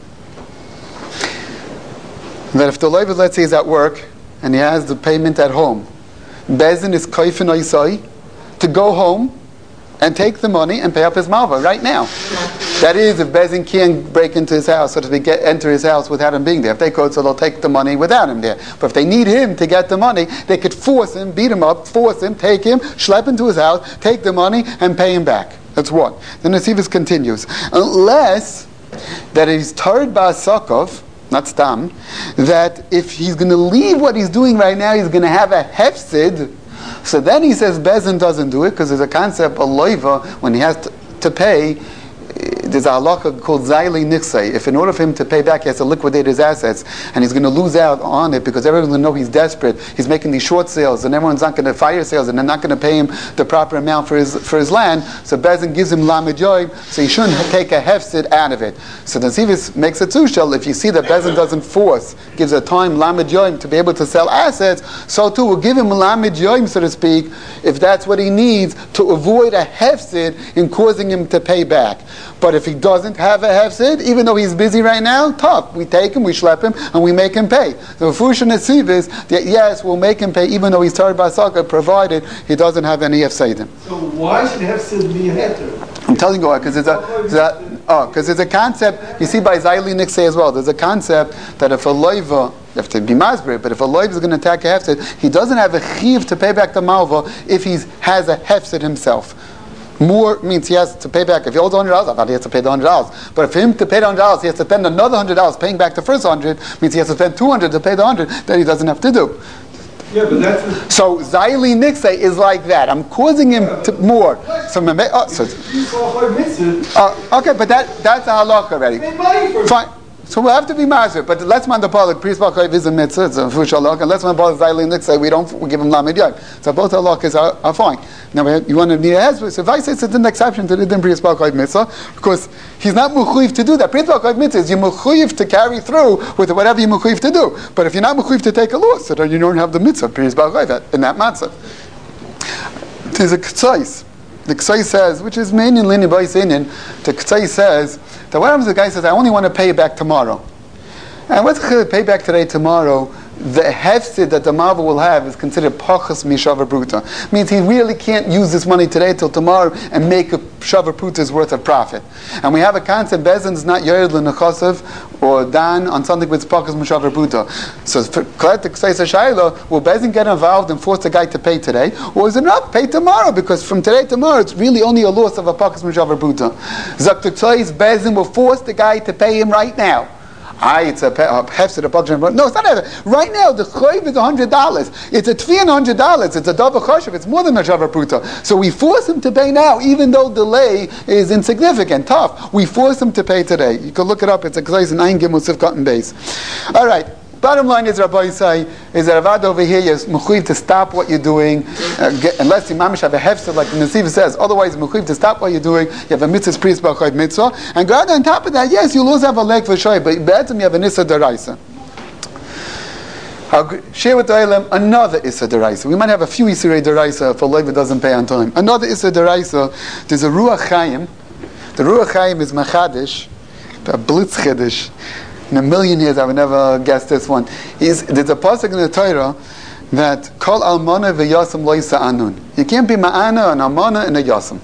that if the Levi, let's say, is at work and he has the payment at home, Bezin is koifin oisai to go home and take the money and pay up his malva right now. That is, if Bezin can't break into his house, so to speak, get, enter his house without him being there. If they could, so they'll take the money without him there. But if they need him to get the money, they could force him, beat him up, force him, take him, schlep him to his house, take the money, and pay him back. That's one. Then the Nesivis continues. Unless that he's tired by Sakov, not Stam, that if he's going to leave what he's doing right now, he's going to have a hefsid. So then he says Bezin doesn't do it, because there's a concept, a loiva, when he has to, to pay, there's a halakha called Zaili Niksei. If in order for him to pay back, he has to liquidate his assets, and he's going to lose out on it because everyone's going to know he's desperate. He's making these short sales, and everyone's not going to fire sales, and they're not going to pay him the proper amount for his for his land. So Bezin gives him Lamed Yoim, so he shouldn't take a hefsid out of it. So the Nesivis makes a tushel. If you see that Bezin doesn't force, gives a time Lamed Yoim to be able to sell assets, so too we'll give him Lamed Yoim, so to speak, if that's what he needs to avoid a hefsid in causing him to pay back. But if he doesn't have a hefsid, even though he's busy right now, tough. We take him, we schlep him, and we make him pay. The Fusha Nesiv is that yes, we'll make him pay even though he's tired by Saka, provided he doesn't have any hefsidim. So why should hefsid be a heter? I'm telling you why, because it's a, it's a oh, because it's a concept. You see by Zaili Niksei as well. There's a concept that if a loiva, you have to be masbir, but if a loiva is going to attack a hefsid, he doesn't have a chiv to pay back the malva if he has a hefsid himself. More means he has to pay back. If he owes one hundred dollars, I thought he has to pay the one hundred dollars. But for him to pay the one hundred dollars, he has to spend another one hundred dollars paying back the first one hundred, means he has to spend two hundred dollars to pay the one hundred dollars that he doesn't have to do. Yeah, but that's... A... So Zaili Niksei is like that. I'm causing him to more. So, oh, so uh, okay, but that that's a halakha already. Fine. So we'll have to be master, but let's man the Polik, Priest Balkov is a mitzvah, it's a fush halakha, and let's man the Polik Zaili Niksei, we don't we give him Lamed Yoim. So both halakhas are, are fine. Now we have, you want to need a hezbollah, so if I say it's an exception to the Din Priest Balkov mitzvah, because he's not mechuyev to do that. Priest Balkov mitzvah is you're mechuyev to carry through with whatever you're mechuyev to do. But if you're not mechuyev to take a loss, so then you don't have the mitzvah, Priest Balkov, in that matzah. There's a k'tzais. The K'tzai says, which is main in Lini Bais Inin, the K'tzai says that what happens if the guy says, I only want to pay you back tomorrow. And what's the pay back today, tomorrow? The hefsid that the Mava will have is considered pachas mishavar bruta. Means he really can't use this money today till tomorrow and make a shavar bruta's worth of profit. And we have a concept, Bezin is not yored l'nechasav or dan on something with pachas mishavar bruta. So for K'tzai says Shaila, will Bezin get involved and force the guy to pay today? Or is it not pay tomorrow? Because from today to tomorrow it's really only a loss of a pachas mishavar bruta. Zak K'tzai's Bezin will force the guy to pay him right now. I, it's a hefsid, a pachas. No, it's not a right now, the choiv is one hundred dollars. It's a tefillin one hundred dollars. It's a davar choshev. It's more than a shavar pruta. So we force him to pay now, even though delay is insignificant, tough. We force him to pay today. You can look it up. It's a k'zais in Ayin Gimel Sif Cotton base. All right. Bottom line is, Rabbi Yisai, is that Avad over here, you're mechuyev to stop what you're doing, uh, get, unless you mamish have a hefsid, like the Nesiv says. Otherwise, mechuyev to stop what you're doing. You have a mitzvah priest b'achayv mitzvah, and God on top of that, yes, you lose have a leg for shoy, but better you have an issa deraisa. I'll share with the Eilam another issa deraisa. We might have a few isserei deraisa if a leg doesn't pay on time. Another issa deraisa. There's a ruach chayim. The ruach chayim is machadish, a blitz chedish. In a million years, I would never guess this one. He's, there's a pasuk in the Torah that kol almana v'yasam lo yisa'anun. You can't be ma'ana, an almana, and a yasam.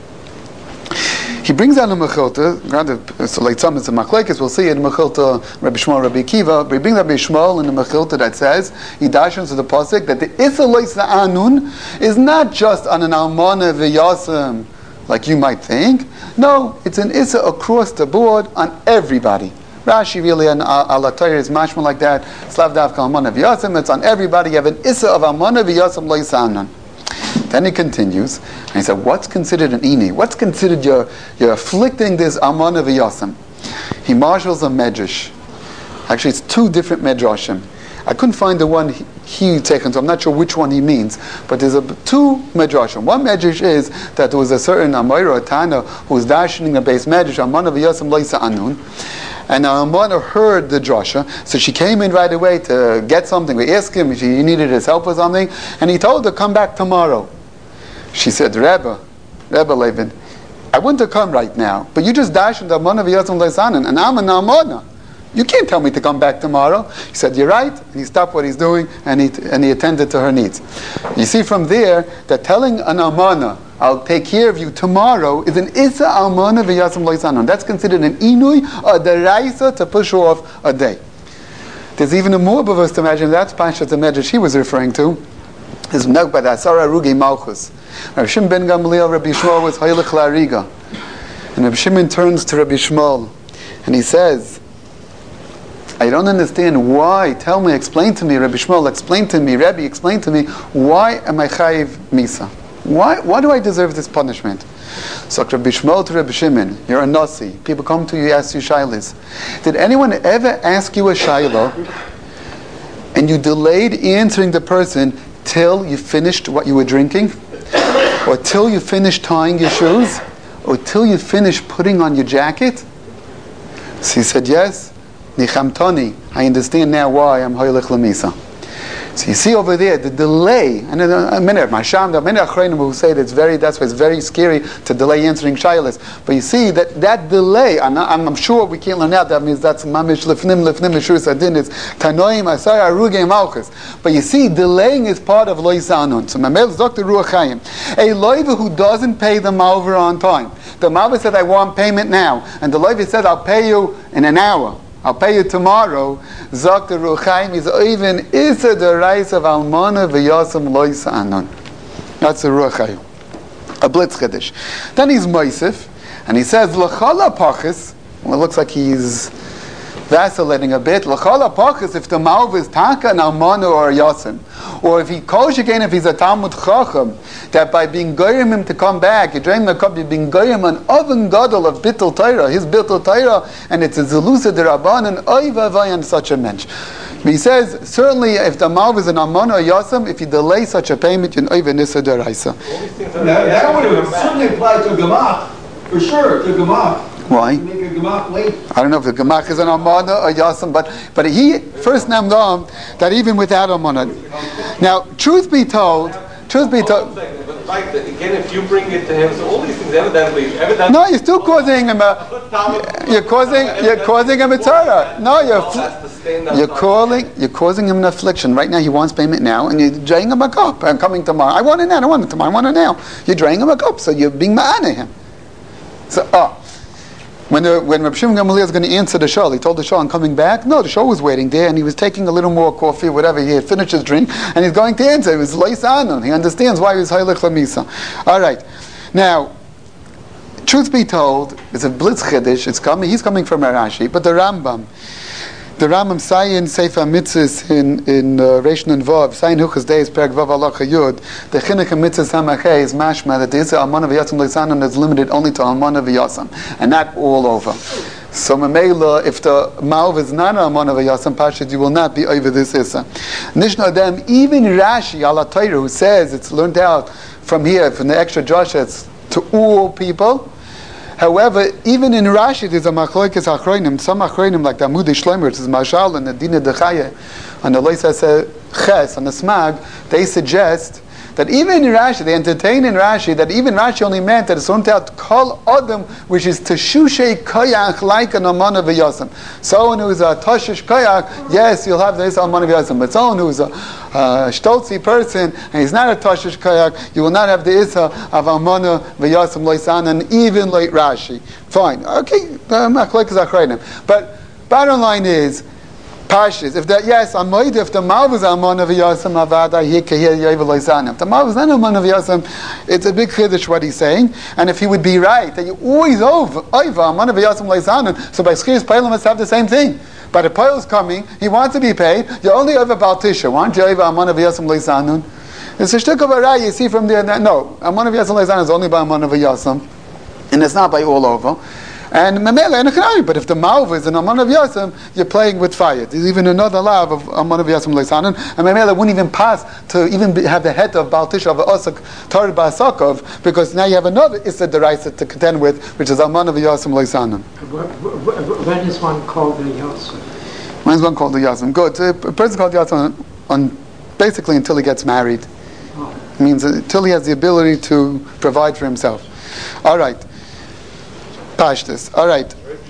He brings out a mechilta. Granted, so like some it's a machlekes. We'll see it in mechilta Rabbi Shmuel, Rabbi Akiva. But he brings Rabbi Shmuel in the mechilta that says he dashes to the pasuk that the issa lo yisa'anun is not just on an almana v'yasam, like you might think. No, it's an issa across the board on everybody. Rashi really and Al Torah is mashma like that. Slav Davka Almana V'Yasam. It's on everybody. You have an issa of Almana V'Yasam Lo Yisanon. Then he continues, and he said, what's considered an ini? What's considered you're, you're afflicting this Almana V'Yasam? He marshals a medrash. Actually, it's two different medrashim. I couldn't find the one he, he taken, so I'm not sure which one he means. But there's a, two medrashim. One medrash is that there was a certain Amoira, a Tana, who was darshaning a base medrash, Almana V'Yasam Lo Yisanun. And Almana heard the drasha, so she came in right away to get something. We asked him if he needed his help with something, and he told her, come back tomorrow. She said, Rebbe, Rebbe Levin, I want to come right now, but you just dashed into Almana V'Yasam Lo Yisanun, and I'm an Almana. You can't tell me to come back tomorrow. He said, you're right, and he stopped what he's doing, and he and he attended to her needs. You see from there that telling an Almana, I'll take care of you tomorrow, is an Issa Almana V'Yasam Lo Yisanon. That's considered an Inui, a deraisa, to push off a day. There's even a more verse to imagine. That's Pashat the Medrash he was referring to. Is known by the Asara Rugi Malchus. Rabbi Shimon ben Gamliel, Rabbi Shmuel was Haylich La'ariga. And Rabbi Shimon turns to Rabbi Shmuel, and he says, I don't understand why. Tell me, explain to me, Rabbi Shmuel, explain to me, Rabbi, explain to me, why am I chayiv misa? Why, why do I deserve this punishment? So Rabbi Shmuel to Rabbi Shimon, you're a nasi. People come to you, ask you shaylas. Did anyone ever ask you a shayla, and you delayed answering the person till you finished what you were drinking? Or till you finished tying your shoes? Or till you finished putting on your jacket? So he said, yes. Nichamtoni, I understand now why I'm Hoylech Lamisa. So you see over there the delay, and a minute, Masham, the minute Achreinim who say that it's very, that's why it's very scary to delay answering shaylas. But you see that that delay, I'm, not, I'm, I'm sure we can't learn out. That means that's mamish lefnim lefnim mishur sadin. It's tanoim asay arugei malchus. But you see, delaying is part of lo yisanun. So Mamel is Doctor Ruach Chaim, a loiva who doesn't pay the malver on time. The malver said, I want payment now, and the loiva said, I'll pay you in an hour. I'll pay you tomorrow. Zok the Ruchaim is even isa the rice of Almana V'Yasam Lo Yisanon. That's the Ruchaim. A blitz chedish. Then he's Moisef, and he says L'chala Pachis. Well, it looks like he's vacillating a bit. L'chala Pachis, if the malv is Taka an Almana or a Yasim, or if he calls again, if he's a Talmud Chacham, that by being goyim him to come back, you drain the cup, you're being goyim an oven gadol of Bittul Torah, his Bittul Torah, and it's a Zelusa derabban and oiva vayan such a mensch. He says, certainly if the malv is an Almana or Yasam, if you delay such a payment, you're oiva nisa deraisa. That would certainly apply to Gemach, for sure, to Gemach. Why? Make a Gemach late. I don't know if the Gemach is an Almana or Yasam, but but he first named on that even without Almana. Now, truth be told, truth be told. But like again, if you bring it to him, so all these things evidently, evidently. No, you're still causing him a. You're causing. You're causing him a Torah. No, you're. You're calling. You're causing him an affliction. Right now, he wants payment now, and you're draining him a cup. I'm coming tomorrow. I want it now. I don't want it tomorrow. I want it now. You're draining him a cup, so you're being ma'ana him. So, oh. When the, when Reb Shimon Gamliel was going to answer the shul, he told the shul, I'm coming back. No, the shul was waiting there, and he was taking a little more coffee, whatever. He had finished his drink, and he's going to answer. It was Lo Yisanun. He understands why he was Haylich Lamisa. All right. Now, truth be told, it's a blitz chiddush. It's coming. He's coming from Rashi, but the Rambam, the Rambam Sayin Sefer Mitzvahs in in uh, Reish Nun Vav, Sayin Huchas Deis Perek Vav Halacha Yud, the Chinuch Mitzvahs Hamachei is mashma that the Yisra Almana V'Yasam Lo Yisanon is limited only to Almana V'Yasam, and not all over. So Mamela, if the Malv is not Almana V'Yasam Pashid, you will not be over this Issa. Nishna Adam, even Rashi Ala Torah, who says it's learned out from here, from the extra Joshua, it's to all people. However, even in Rashi, there's a machloikes achronim. Some achronim, like the Amudei Shlomer, it's Mashal and the Dina Dechaya, and the Loisa Ches, and the Smag, they suggest that even in Rashi, they entertain in Rashi, that even Rashi only meant that it's learned out Kol Adam, which is Teshushay Koyach like an Almana V'Yasam. Someone who's a Tashish Koyach, yes, you'll have this Almana V'Yasam. But someone who's a uh, Shtolzi person, and he's not a Tashish Koyach, you will not have the Issa of Almana V'Yasam Loisan, and even like Rashi. Fine. Okay, but bottom line is, Pashis. If that, yes, I'm moed if the Malv is Amon of Yasam Avada here Kahir Yovel Loizanim. If the Malv is not Amon of Yasam, it's a big chiddush what he's saying. And if he would be right, that you always over over Amon of Yasam Loizanim, so by Schir's Pailam must have the same thing. But the Pail is coming, he wants to be paid, you're only over Baltisha. Why aren't you over Amon of Yasam Loizanim? It's a shtick of a rai you see from there. No, Amon of Yasam Loizanim is only by Amon of Yasam, and it's not by all over. And Mamela and Achanami, but if the Malv is an Amon of Yasam, you're playing with fire. There's even another law of Amon of Yasam Leisanan, and Mamela wouldn't even pass to even be, have the head of Baltish of Osak Torah Basakov, because now you have another Issa Deraisa to contend with, which is Amon of Yasam Leisanan. When is one called the Yasam? When is one called the Yasam? Good. A person called Yasam on, on basically until he gets married. Oh. It means until he has the ability to provide for himself. All right. Pashtus. All right.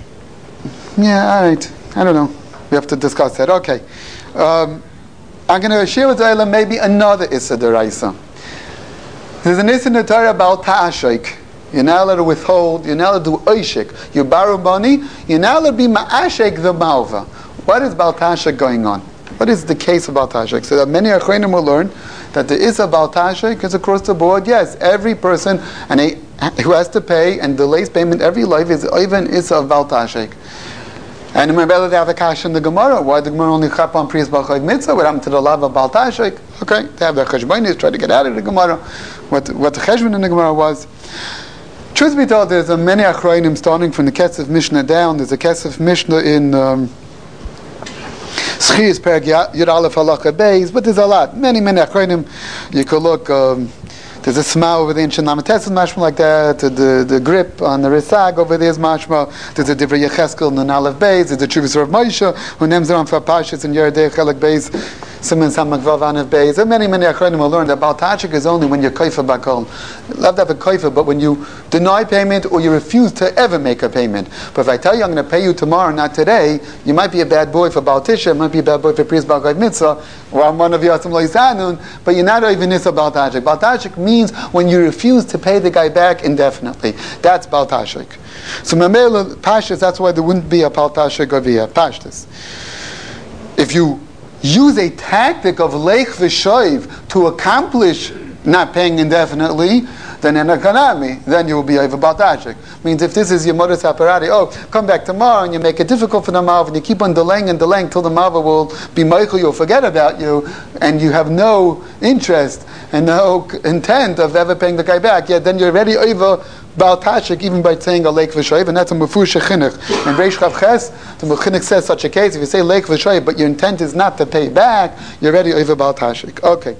Yeah, all right. I don't know. We have to discuss that. Okay. Um, I'm going to share with Zayla maybe another Issa Deraisa. There's an Issa in the Torah about Ta'ashik. You're not allowed to withhold. You're not allowed to do Oishik. You borrow money. You're not allowed to be Ma'ashik the Malva. What is Baltashik going on? What is the case of Baltashik? So that many Achronim will learn that there is a Baltashik is across the board. Yes, every person and a, who has to pay and delays payment every life is even is a Baltashik. And remember they have a kash in the Gemara. Why the Gemara only chap on Priyas B'Chayv Mitzvah? What happened to the lava Baltashik? Okay, they have their cheshbonis, try to get out of the Gemara. What what the cheshbon in the Gemara was. Truth be told, there's a many Achronim starting from the Kesef Mishnah down. There's a Kesef Mishnah in um, Schiyas Perek Yud Aleph Halacha Beis, but there's a lot. Many, many Achronim. You could look, um, there's a Sma over there in Shanamates, mashma like that, the, the grip on the Risag over there is mashma, there's a Divrei Yecheskel in Aleph Beis, there's a Chuvas Rav Moshe, who names it on Fapashis in Yeridei Chelek Beis, Simen Samagvav Anav Beis, and many, many Achronim will learn that Baltashik is only when you're koifa bakol. Love to have a koifa, but when you deny payment or you refuse to ever make a payment. But if I tell you I'm going to pay you tomorrow, not today, you might be a bad boy for Baltisha, you might be a bad boy for Priyas B'Chayv Mitzvah, or I'm one of Yasim Loisanun, but you're not even Nisa Baltashik. Baltashik means when you refuse to pay the guy back indefinitely. That's Baltashik. So Mamela Pashtas, that's why there wouldn't be a Baltashik over here. Pashtas. If you use a tactic of leich v'shoiv to accomplish not paying indefinitely, then in a kanami, then you will be over Baltashik. Means if this is your modus operandi, oh, come back tomorrow, and you make it difficult for the Malva, and you keep on delaying and delaying till the Malva will be Michael, you'll forget about you, and you have no interest and no intent of ever paying the guy back, yet then you're already over Baltashik, even by saying a leich v'shoiv, and that's a mefusha chinuch. And Reish Chav Ches, the chinuch says such a case, if you say leich v'shoiv, but your intent is not to pay back, you're already over Baltashik. Okay.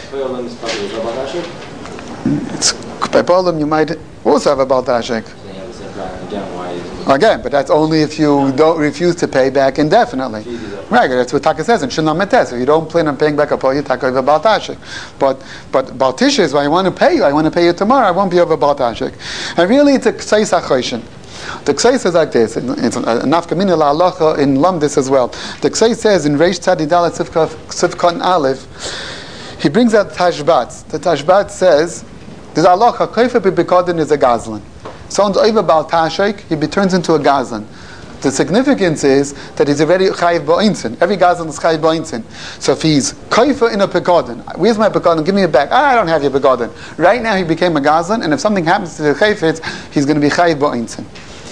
It's, by problem, you might also have a Baltashik. Again, but that's only if you don't refuse to pay back indefinitely. Right, that's what Taka says in Shinam Metes. If you don't plan on paying back a pol, you take over Baltashik. But but Baltisha is why I want to pay you. I want to pay you tomorrow. I won't be over Baltashik. And really, it's a Ksais HaChoshen. The Ksais is like this. It's a nafkamina la'alacha in Lamdis as well. The Ksais says in Reish Tzadi Dalet Sivkot Aleph, he brings out Tashbat. The Tashbat says, there's halacha, koifa b'bekodin is a gazlan. Someone's over Baltashik, he turns into a gazlan. The significance is that he's already chayiv ba'insin. Every gazlan is chayiv ba'insin. So if he's koifa in a pekodin, where's my pekodin? Give me it back. Ah, I don't have your pekodin. Right now he became a gazlan, and if something happens to the chayfetz, he's going to be chayiv ba'insin.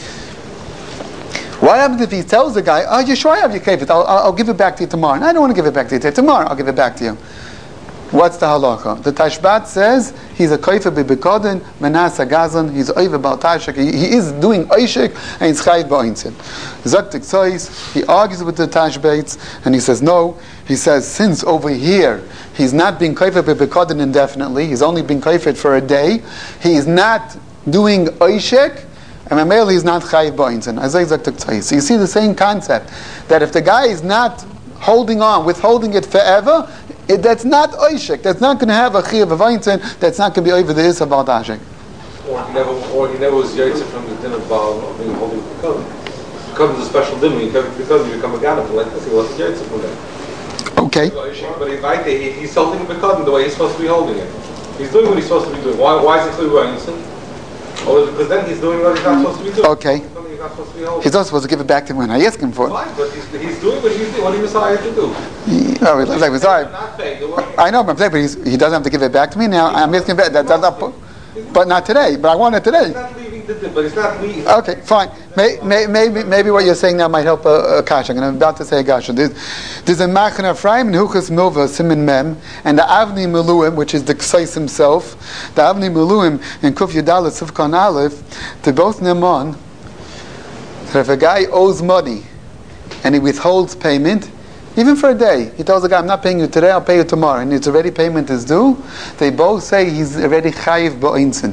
What happens if he tells the guy, oh, you sure I have your chayfetz? I'll, I'll, I'll give it back to you tomorrow. No, I don't want to give it back to you today. Tomorrow I'll give it back to you. What's the halacha? The Tashbat says he's a koifa b'bekodin, menas agazan, he's over Baltashik, he, he is doing oishik, and he's chayiv ba'insin. Zaktik Tzais, he argues with the Tashbates, and he says no, he says since over here, he's not being koifa b'bekodin indefinitely, he's only being koifet for a day, he is not doing oishik, and Mameli is not chayiv ba'insin. Azay Zaktik Tzais. So you see the same concept, that if the guy is not holding on, withholding it forever, It, that's not oishik. That's not going to have a chiyuv of einstein. That's not going to be over the is of Baltashik. Or he never, or he never was yaitze from the din of Baal of being holding the kohen. Becomes a special din when you come because you become a ganav like this. He wasn't yaitze from that. Okay. But if I he, he's holding the kohen the way he's supposed to be holding it. He's doing what he's supposed to be doing. Why? Why is it clear einstein? Or because then he's doing what he's not supposed to be doing. Okay. He's not supposed to be holding. He's not supposed to give it back to me when I ask him for it. Fine, but he's, he's doing what he's doing. What are you Messiah to do? He, no, he looks like Messiah. Not paying. They're working. I know, but I'm saying, but he's, he doesn't have to give it back to me now. I'm asking back. That, that's not, but not today. But I want it today. He's not leaving the dip, but it's not leaving. Okay, fine. May, may, maybe maybe what you're saying now might help a, a kasha. I'm about to say a kasha. There's, there's a Machna Ephraim and Huchas Milva Simin Mem and the Avni Meluim, which is the Ksais himself. The Avni Meluim and Kuf Yudalet Sivkon Aleph. They both neman that if a guy owes money and he withholds payment, even for a day, he tells the guy, "I'm not paying you today. I'll pay you tomorrow," and it's already payment is due. They both say he's already chayiv ba'insin.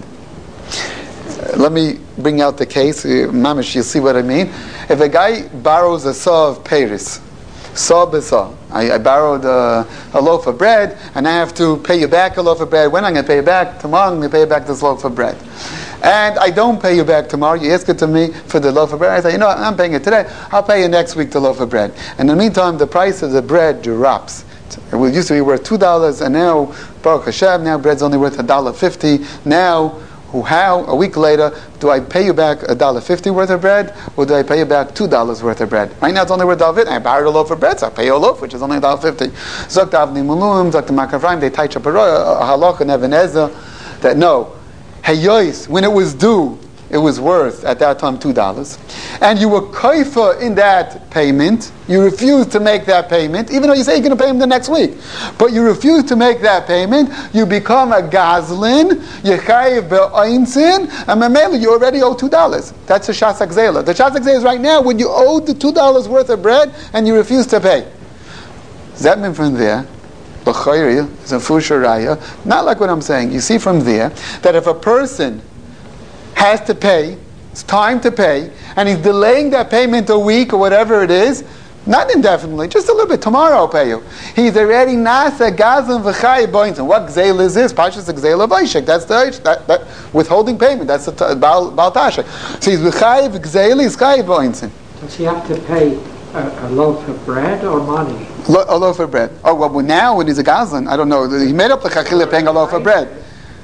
Let me bring out the case. Uh, Mamish, you'll see what I mean. If a guy borrows a saw of Paris, saw b'saw, I, I borrowed a, a loaf of bread, and I have to pay you back a loaf of bread. When I'm going to pay you back? Tomorrow I'm going to pay you back this loaf of bread. And I don't pay you back tomorrow. You ask it to me for the loaf of bread. I say, you know what, I'm paying it today. I'll pay you next week the loaf of bread. And in the meantime, the price of the bread drops. It used to be worth two dollars, and now, Baruch Hashem, now bread's only worth a dollar fifty. Now, how, a week later, do I pay you back a dollar fifty worth of bread, or do I pay you back two dollars worth of bread? Right now it's only worth a dollar fifty. I borrowed a loaf of bread, so I pay you a loaf, which is only a dollar fifty. Zok Avni Mulum, Zok Makavraim, they teach a halach and Even Ezra that no, Heyois, when it was due, it was worth at that time two dollars, and you were kaifa in that payment. You refused to make that payment, even though you say you're going to pay him the next week. But you refuse to make that payment. You become a gazlin. You chayiv be'oinsin, and memela you already owe two dollars. That's the shas hakzela. The shas hakzela is right now when you owe the two dollars worth of bread and you refuse to pay. Does that mean from there? L'chayri is a fusharaya. Not like what I'm saying. You see from there that if a person has to pay, it's time to pay, and he's delaying that payment a week or whatever it is, not indefinitely, just a little bit, tomorrow I'll pay you. He's already nasa gazan v'chay bointon. What gzeil is this? Pashas gzeil v'ayshek. That's the that, that, withholding payment. That's the bal tashek. So he's v'chay v'gzeil, he's chay bointon. Does he have to pay a, a loaf of bread or money? Lo, a loaf of bread. Oh, well, now when he's a gazan, I don't know, he made up the chachila paying a loaf of bread.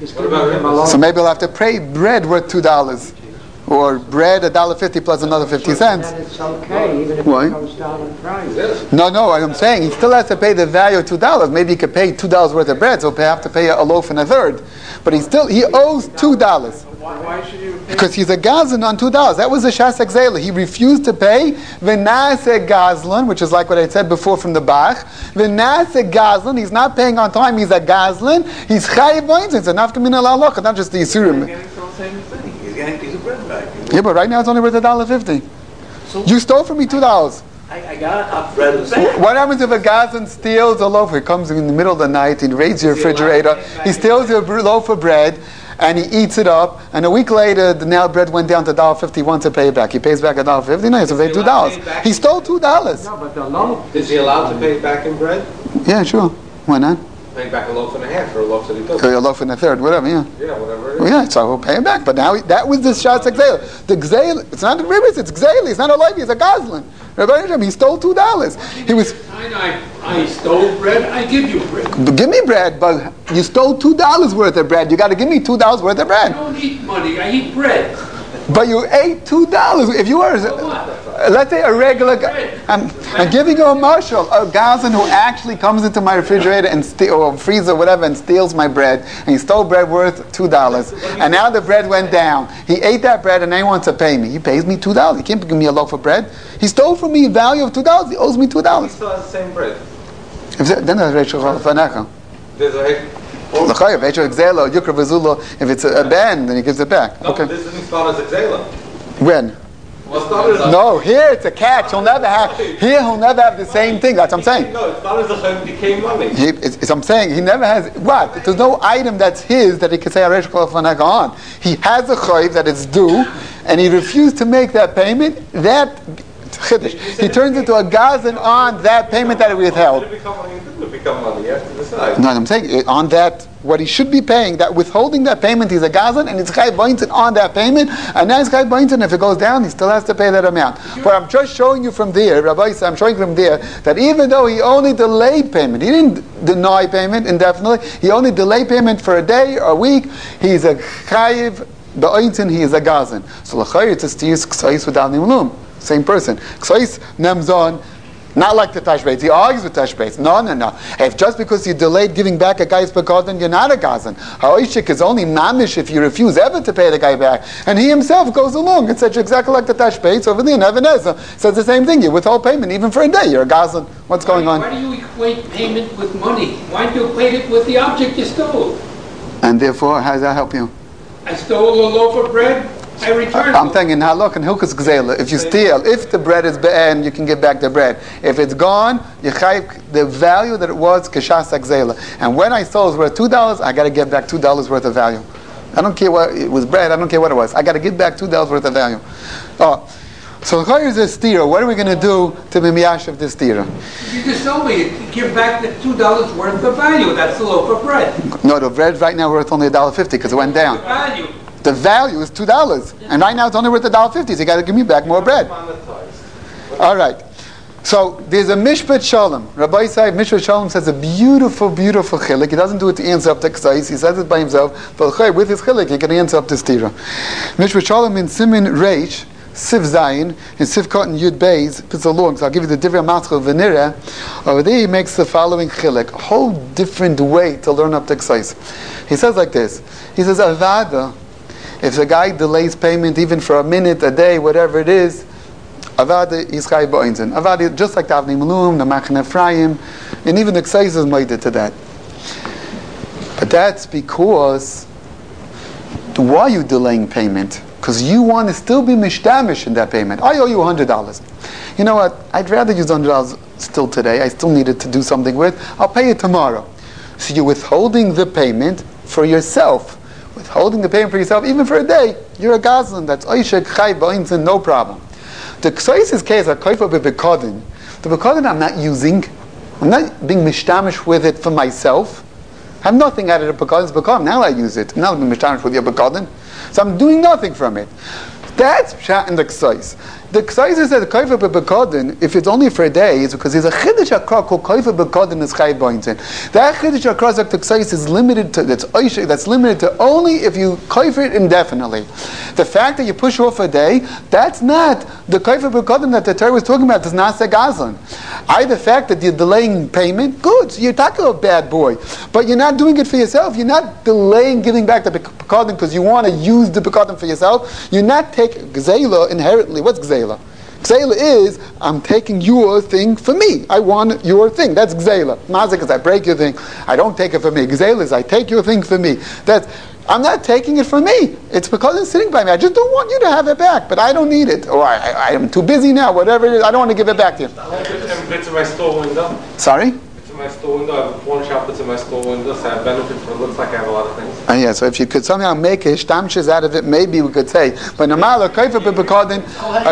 So maybe he'll have to pay bread worth two dollars, or bread a dollar fifty plus another fifty cents. Then it's okay, even if Why? it goes down in price. No, no. I'm saying he still has to pay the value of two dollars. Maybe he could pay two dollars worth of bread, so he'll have to pay a loaf and a third. But he still he owes two dollars. Why should you pay? Because he's a gazlan on two dollars. That was the Shas Hakzela. He refused to pay v'nase gazlan, which is like what I said before from the Bach. V'nase gazlan. He's not paying on time. He's a gazlan. He's chayiv b'insin. It's a nafkamina la'alocha, not just the yisurim. He's getting a piece of bread back. Yeah, but right now it's only worth a dollar fifty. So You stole from me two dollars. I, I got a bread back. What happens if a gazlan steals a loaf? He comes in the middle of the night, he raids your refrigerator, he steals your br- loaf of bread, and he eats it up, and a week later the now bread went down to one dollar fifty, he wants to pay it back. He pays back one dollar fifty, no, he has to pay two dollars. He stole two dollars. No, but the loaf. Is he allowed to pay it back in bread? Yeah, sure. Why not? Pay back a loaf and a half for a loaf that he took. A loaf and a third, whatever, yeah. Yeah, whatever it is. Well, yeah, so he'll pay it back. But now, he, that was the Shas Hakzela. The Gzeil, it's not the Ribis, it's Gzeil. It's not a Levi, it's a Gazlan. Rabbi Hashem, he stole two dollars. He was, I, I stole bread, I give you bread. give me bread, but you stole two dollars worth of bread. You got to give me two dollars worth of I bread. don't eat money, I eat bread. But you ate two dollars. If you were, So what? uh, let's say a regular, guy, I'm, I'm giving you a marshal, a Gazan who actually comes into my refrigerator and steal, or freezer, or whatever, and steals my bread, and he stole bread worth two dollars, and now the bread went down. He ate that bread, and now he wants to pay me. He pays me two dollars. He can't give me a loaf of bread. He stole from me a value of two dollars. He owes me two He dollars. still has the same bread. If that- Then that's Rachel Fanecha. There's a L'chayev, Rachel Gzelo, Yukra V'zulo. If it's a, a ben, then he gives it back. no, Okay. this didn't start as a Xela. When? Well, it started as a No, here it's a catch. He'll never have. Here he'll never have the same thing. That's what I'm saying. No, it started as a Chayim, became money. He, it's, it's, I'm saying he never has what? There's no item that's his that he can say Aresh Kol Fanaka on. He has a chayiv that it's due, and he refused to make that payment. That chiddush. He turns into a gazan on that payment that he withheld. Did it become money? Didn't it become money? You have to decide. No, I'm saying uh, on that what he should be paying, that withholding that payment, he's a gazan, and it's chayiv b'intin on that payment, and now it's chayiv b'intin. If it goes down, he still has to pay that amount. But I'm just showing you from there, Rabbi, I'm showing you from there that even though he only delayed payment, he didn't deny payment indefinitely. He only delayed payment for a day or a week. He's a chayiv Ba'ointin, he is a gazan. So l'chayr it's a stiyus ksais without nimlum. Same person. Ksais nemzon, not like the tashbeit. He argues with tashbeit. No, no, no. If just because you delayed giving back a guy's bekadin, you're not a gazan. Ha'oishik is only mamish if you refuse ever to pay the guy back, and he himself goes along. It's such exactly like the tashbeit. So over there, Neven Ezra says the same thing. You withhold payment even for a day. You're a gazan. What's going why, on? Why do you equate payment with money? Why do you equate it with the object you stole? And therefore, how does that help you? I stole a loaf of bread. I returned. I'm thinking halach and hilchos gzeila. If you steal, if the bread is be'en, you can get back the bread. If it's gone, you chayv the value that it was kashas gzeila. And when I stole it was worth two dollars, I got to get back two dollars worth of value. I don't care what it was bread. I don't care what it was. I got to give back two dollars worth of value. Oh, so here's a stira. What are we going to do to be miyashav this stira? You just told me to give back the two dollars worth of value. That's the loaf of bread. No, the bread right now worth only a dollar fifty because it went down. The value. The value is two dollars, and right now it's only worth a dollar fifty. So you got to give me back more bread. All right. So there's a mishpat shalom. Rabbi Isai mishpat shalom says a beautiful, beautiful chilik. He doesn't do it to answer up the ksais. He says it by himself. But with his chilik, he can answer up the stira. Mishpat shalom in simin reish. Siv Zayin, and Siv Cotton Yud Beis, puts along, so I'll give you the different matzah of Venira. Over there he makes the following chilek, a whole different way to learn up the ksais. He says like this, he says, Avada, if the guy delays payment even for a minute, a day, whatever it is, Avada is Chai Ba'inzin. Avada, just like the Avnei Malum, the Machan Ephraim, and even the ksais is made to that. But that's because, why are you delaying payment? Because you want to still be mishdamish in that payment. I owe you one hundred dollars. You know what? I'd rather use one hundred dollars still today. I still need it to do something with. I'll pay it tomorrow. So you're withholding the payment for yourself. Withholding the payment for yourself, even for a day. You're a gazlan. That's oishek chai ba'inzin, no problem. The ksais case, a koifa bebekodin. The bekodin I'm not using. I'm not being mishdamish with it for myself. I have nothing out of the bekodin. It's bekodin. Now I use it. I'm not being mishdamish with your bekodin. So I'm doing nothing from it. That's pshat in the ksais. The ksais is that the koifa bebekodin, if it's only for a day, is because there's a chiddush akra called koifa bebekodin is chai b'inzin. That chiddush akra that the ksais is limited to, that's oishik, that's limited to only if you koifa it indefinitely. The fact that you push off a day, that's not the koifa bebekodin that the Torah was talking about. Does not say gazlan. I the fact that you're delaying payment, good. So you're talking about a bad boy, but you're not doing it for yourself. You're not delaying giving back the bekodin because you want to use the bekodin for yourself. You're not taking gzeila inherently. What's gzeila? Gzeila is, I'm taking your thing for me. I want your thing. That's gzeila. Mazik is, I break your thing. I don't take it for me. Gzeila is, I take your thing for me. That's, I'm not taking it for me. It's because it's sitting by me. I just don't want you to have it back, but I don't need it. Or I, I, I am too busy now, whatever it is. I don't want to give it back to you. Bits in my store window. Sorry? In my store window, I have a pawn shop that's in my store window, so I benefit from it. Looks like I have a lot of things. Uh, yeah, so if you could somehow make a shtamshes out of it, maybe we could say. But normal, a kaifa bebekodin.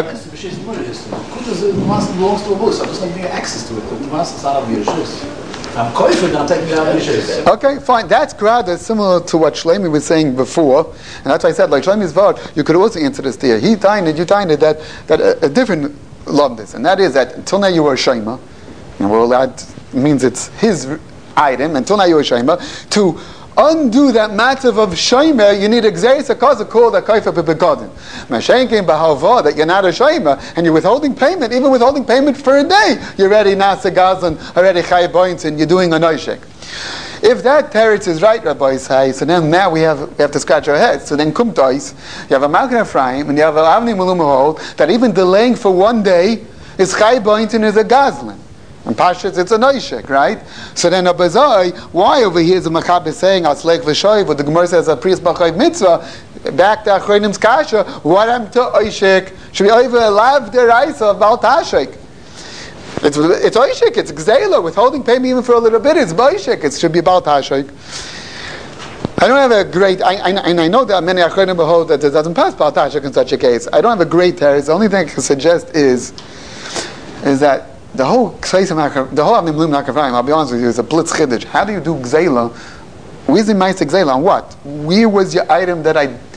belongs to a bus. I'm just not getting access to it. The master is out of your shoes. I'm koifing, I'm taking out of your shoes. Okay, fine. That's grada similar to what Shlomi was saying before, and that's why I said, like Shlomi's vod, you could also answer this there. He tinded, you tinded that that a, a different love this, and that is that until now you were a shema, and well, that means it's his item. Until now you were a shema. To undo that matzav of shema, you need a gzeis akaza called a kaifa bebekodin. Mashenkin b'halva that you're not a shema and you're withholding payment, even withholding payment for a day. You're already nasa gazan, already chay boints, and you're doing a noishek. If that teretz is right, Rabbi Isai, so then now we have we have to scratch our heads. So then kumtois, you have a Malkan Ephraim, and you have a Avnei Malum hold that even delaying for one day is chay boints and is a gazlan. And Pashas, it's a noishek, right? So then Abazai, why over here is the Machaber saying Aslek v'shoiv, what the Gemara says a priest b'chayv mitzvah, back to Achronim's kasha, what am to oishek, should be over lav deraisa of Baal Tashek. It's it's oishek, it's gzeila, withholding payment even for a little bit, it's boishek, it should be Baal Tashek. I don't have a great, I, I, and I know that many Achronim behold that it doesn't pass Baal Tashek in such a case. I don't have a great teretz. The only thing I can suggest is, is that the whole Kseisim, the whole Avnei Malum Nakavayim, I'll be honest with you, is a blitz chiddush. How do you do gzeila? Where's the ma'aseh gzeila on what? Where was your item that I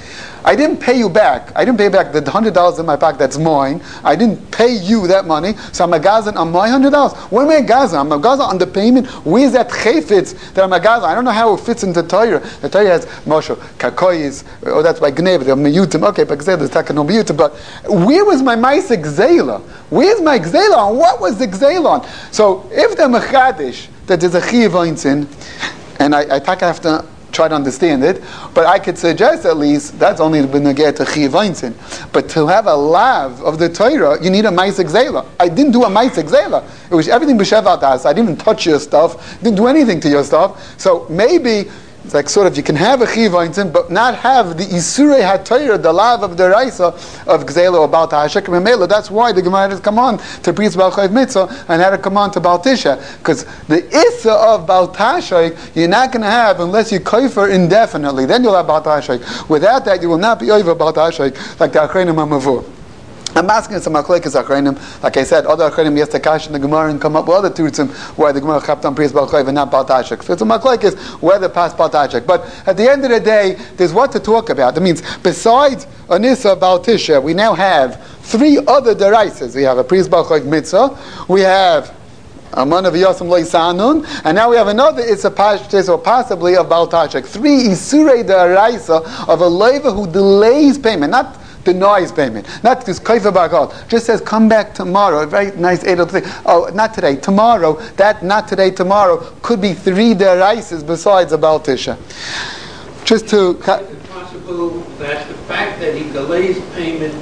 I didn't pay you back. I didn't pay back the hundred dollars in my pocket that's mine. I didn't pay you that money, so I'm a gazan on my hundred dollars. What am I a gazan? I'm a gazan on the payment. Where's that chayfetz that I'm a gazan? I don't know how it fits into Torah. The Torah has Moshe, Kakoyis, oh that's by Gneva, they're Miyutim. Okay, but there's Takano Miyutim. But where was my Maisa Gzela? Where's my Gzela on? What was the Gzela on? So if the Mechadish, that there's a Chiyav Einzin, and I, I have to try to understand it, but I could suggest at least that's only been a get to Chiyav Einzin. But to have a lav of the Torah, you need a Maisa Gzela. I didn't do a Maisa Gzela. It was everything b'shevat das. I didn't even touch your stuff, didn't do anything to your stuff. So maybe it's like sort of you can have a Chiyav Einzin, but not have the Isurei HaTorah, the lav of the Raisa of Gzela or Baal Tashik Memela. That's why the Gemara has come on to preach Baal Chayv Mitzvah and had to come on to Baal Tisha. Because the Issa of Baal Tashik you're not going to have unless you kofer indefinitely. Then you'll have Baal Tashik. Without that, you will not be over Baal Tashik like the Achreinim HaMavur. I'm asking some Machlekes Achreinim. Like I said, other Achreinim yes to kash in the Gemara and come up with other tutzim why the Gemara chapped on priest Baal Chayv and not Baal Tashik. So it's a Machlekes whether past Baal Tashik. But at the end of the day, there's what to talk about. That means besides Anissa Baal Tisha, we now have three other deraisas. We have a priest Baal Chayv mitzvah. We have Aman of Yosem Lo Yisanun, and now we have another. It's a pashtus or possibly of Baal Tashik. Three Isurei deraisa of a leiva who delays payment, not denies payment. Not because kaifa bakal. Just says come back tomorrow. Very nice edel thing. Oh, not today. Tomorrow. That not today. Tomorrow could be three deraises besides a Baal Tisha. Just to. Is it possible that the fact that he delays payment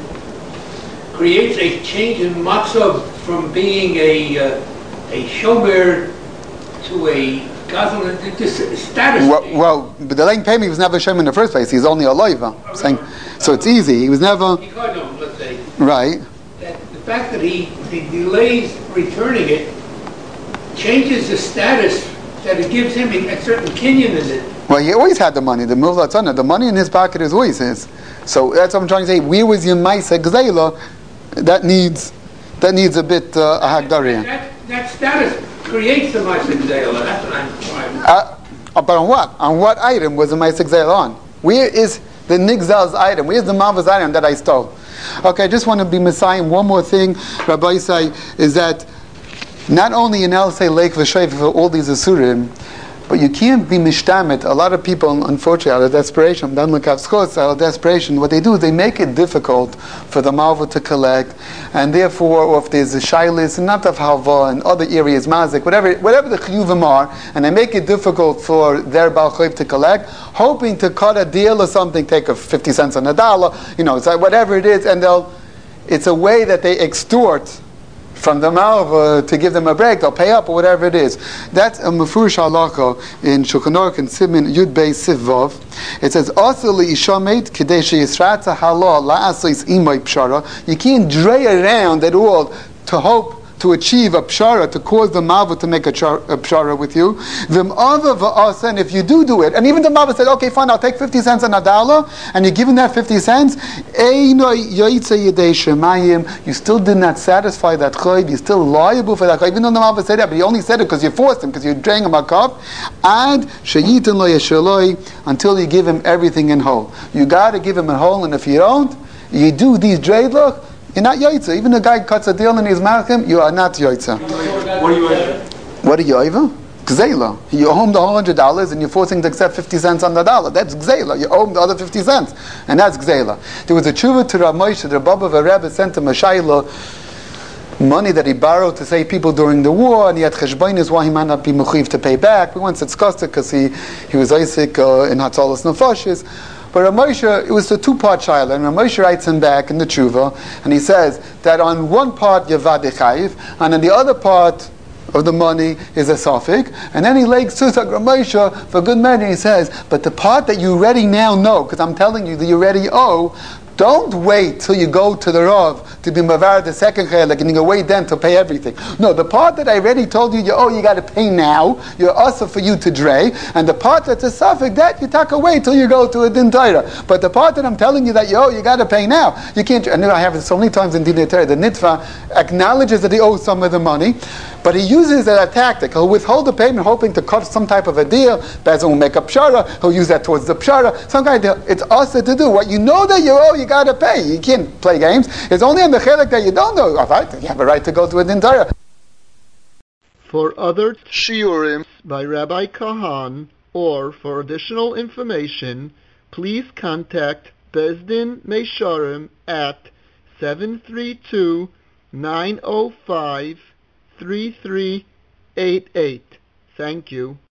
creates a change in matzav from being a uh, a shomer to a gazan? This status. Well, well, but delaying payment he was never shomer in the first place. He's only a loiva. Oh, saying. So it's easy. He was never let's say, right. That the fact that he, he delays returning it changes the status that it gives him a certain kinyan in it. Well, he always had the money. The Muvlatzana, the money in his pocket is always his. So that's what I'm trying to say. Where was your Maisa Gzela? That needs that needs a bit uh, a hagdarian. That, that status creates the Maisa Gzela. That's what I'm trying. Uh, but on what? On what item was the Maisa Gzela on? Where is the Nigzal's item? Where's the Mava's item that I stole? Okay, I just want to be Messiah. One more thing, Rabbi Isai, is that not only in El Say Lake V'Shayv for all these Asurim, but you can't be mishtamit. A lot of people, unfortunately, out of desperation, out of desperation, what they do is they make it difficult for the malva to collect, and therefore, or if there's a shailis, not of halva, and other areas, mazik, whatever, whatever the chiyuvim are, and they make it difficult for their Baal Chayv to collect, hoping to cut a deal or something, take a fifty cents on a dollar, you know, it's like whatever it is, and they'll, it's a way that they extort from the malva to give them a break, they'll pay up or whatever it is. That's a mefurish halacha in Shulchan Aruch and Simin Yud Beis Siv Vav. It says, "Also liishamet kedei sheyisratza halal la'asos imay pshara." You can't dray around at all to hope to achieve a pshara, to cause the malva to make a, char, a pshara with you. And if you do do it, and even the malva said, okay, fine, I'll take fifty cents on a dollar, and you're giving that fifty cents, you still did not satisfy that chayv, you're still liable for that chayv, even though the malva said that, but he only said it because you forced him, because you're draining him a cup, and shayitin lo yeshaloi, until you give him everything in whole. You got to give him in whole, and if you don't, you do these dreidloch, you're not yoitza. Even a guy cuts a deal and he's malchim, you are not yoitza. What are you over? What are you over? Gzela. You owe him the whole hundred dollars and you're forcing to accept fifty cents on the dollar. That's gzela. You owe him the other fifty cents, and that's gzela. There was a tshuva to Rav Moshe. The Rebbe of a Rebbe sent him a shayla, money that he borrowed to save people during the war, and he had cheshbonis why he might not be mechuyev to pay back. We once discussed it because he he was Isaac uh, in Hatzalas Nefashis. But Rav Moshe, it was a two-part shayla, and Rav Moshe writes him back in the tshuva, and he says that on one part yavad chayiv, and on the other part of the money is a suffix, and then he lakes Susak Rav Moshe for good measure. He says, but the part that you already now know, because I'm telling you that you already owe, Don't wait till you go to the Rav to be mavar the second chelik, and you can wait then to pay everything. No, the part that I already told you, you oh, you got to pay now. You're also for you to dray, and the part that's a suffix that you take away till you go to a din Torah. But the part that I'm telling you that you oh, you got to pay now. You can't. And I have it so many times in din Torah. The nitva acknowledges that he owes some of the money, but he uses that a tactic. He'll withhold the payment, hoping to cut some type of a deal. Bezin will make a pshara. He'll use that towards the pshara. Some kind of deal. It's also to do what you know that you owe. You got to pay. You can't play games. It's only on the chelik that you don't know. All right, you have a right to go to a din Torah. For other shiurim by Rabbi Kahan, or for additional information, please contact Bezdin Meisharim at seven three two, nine zero five, three three eight eight. Thank you.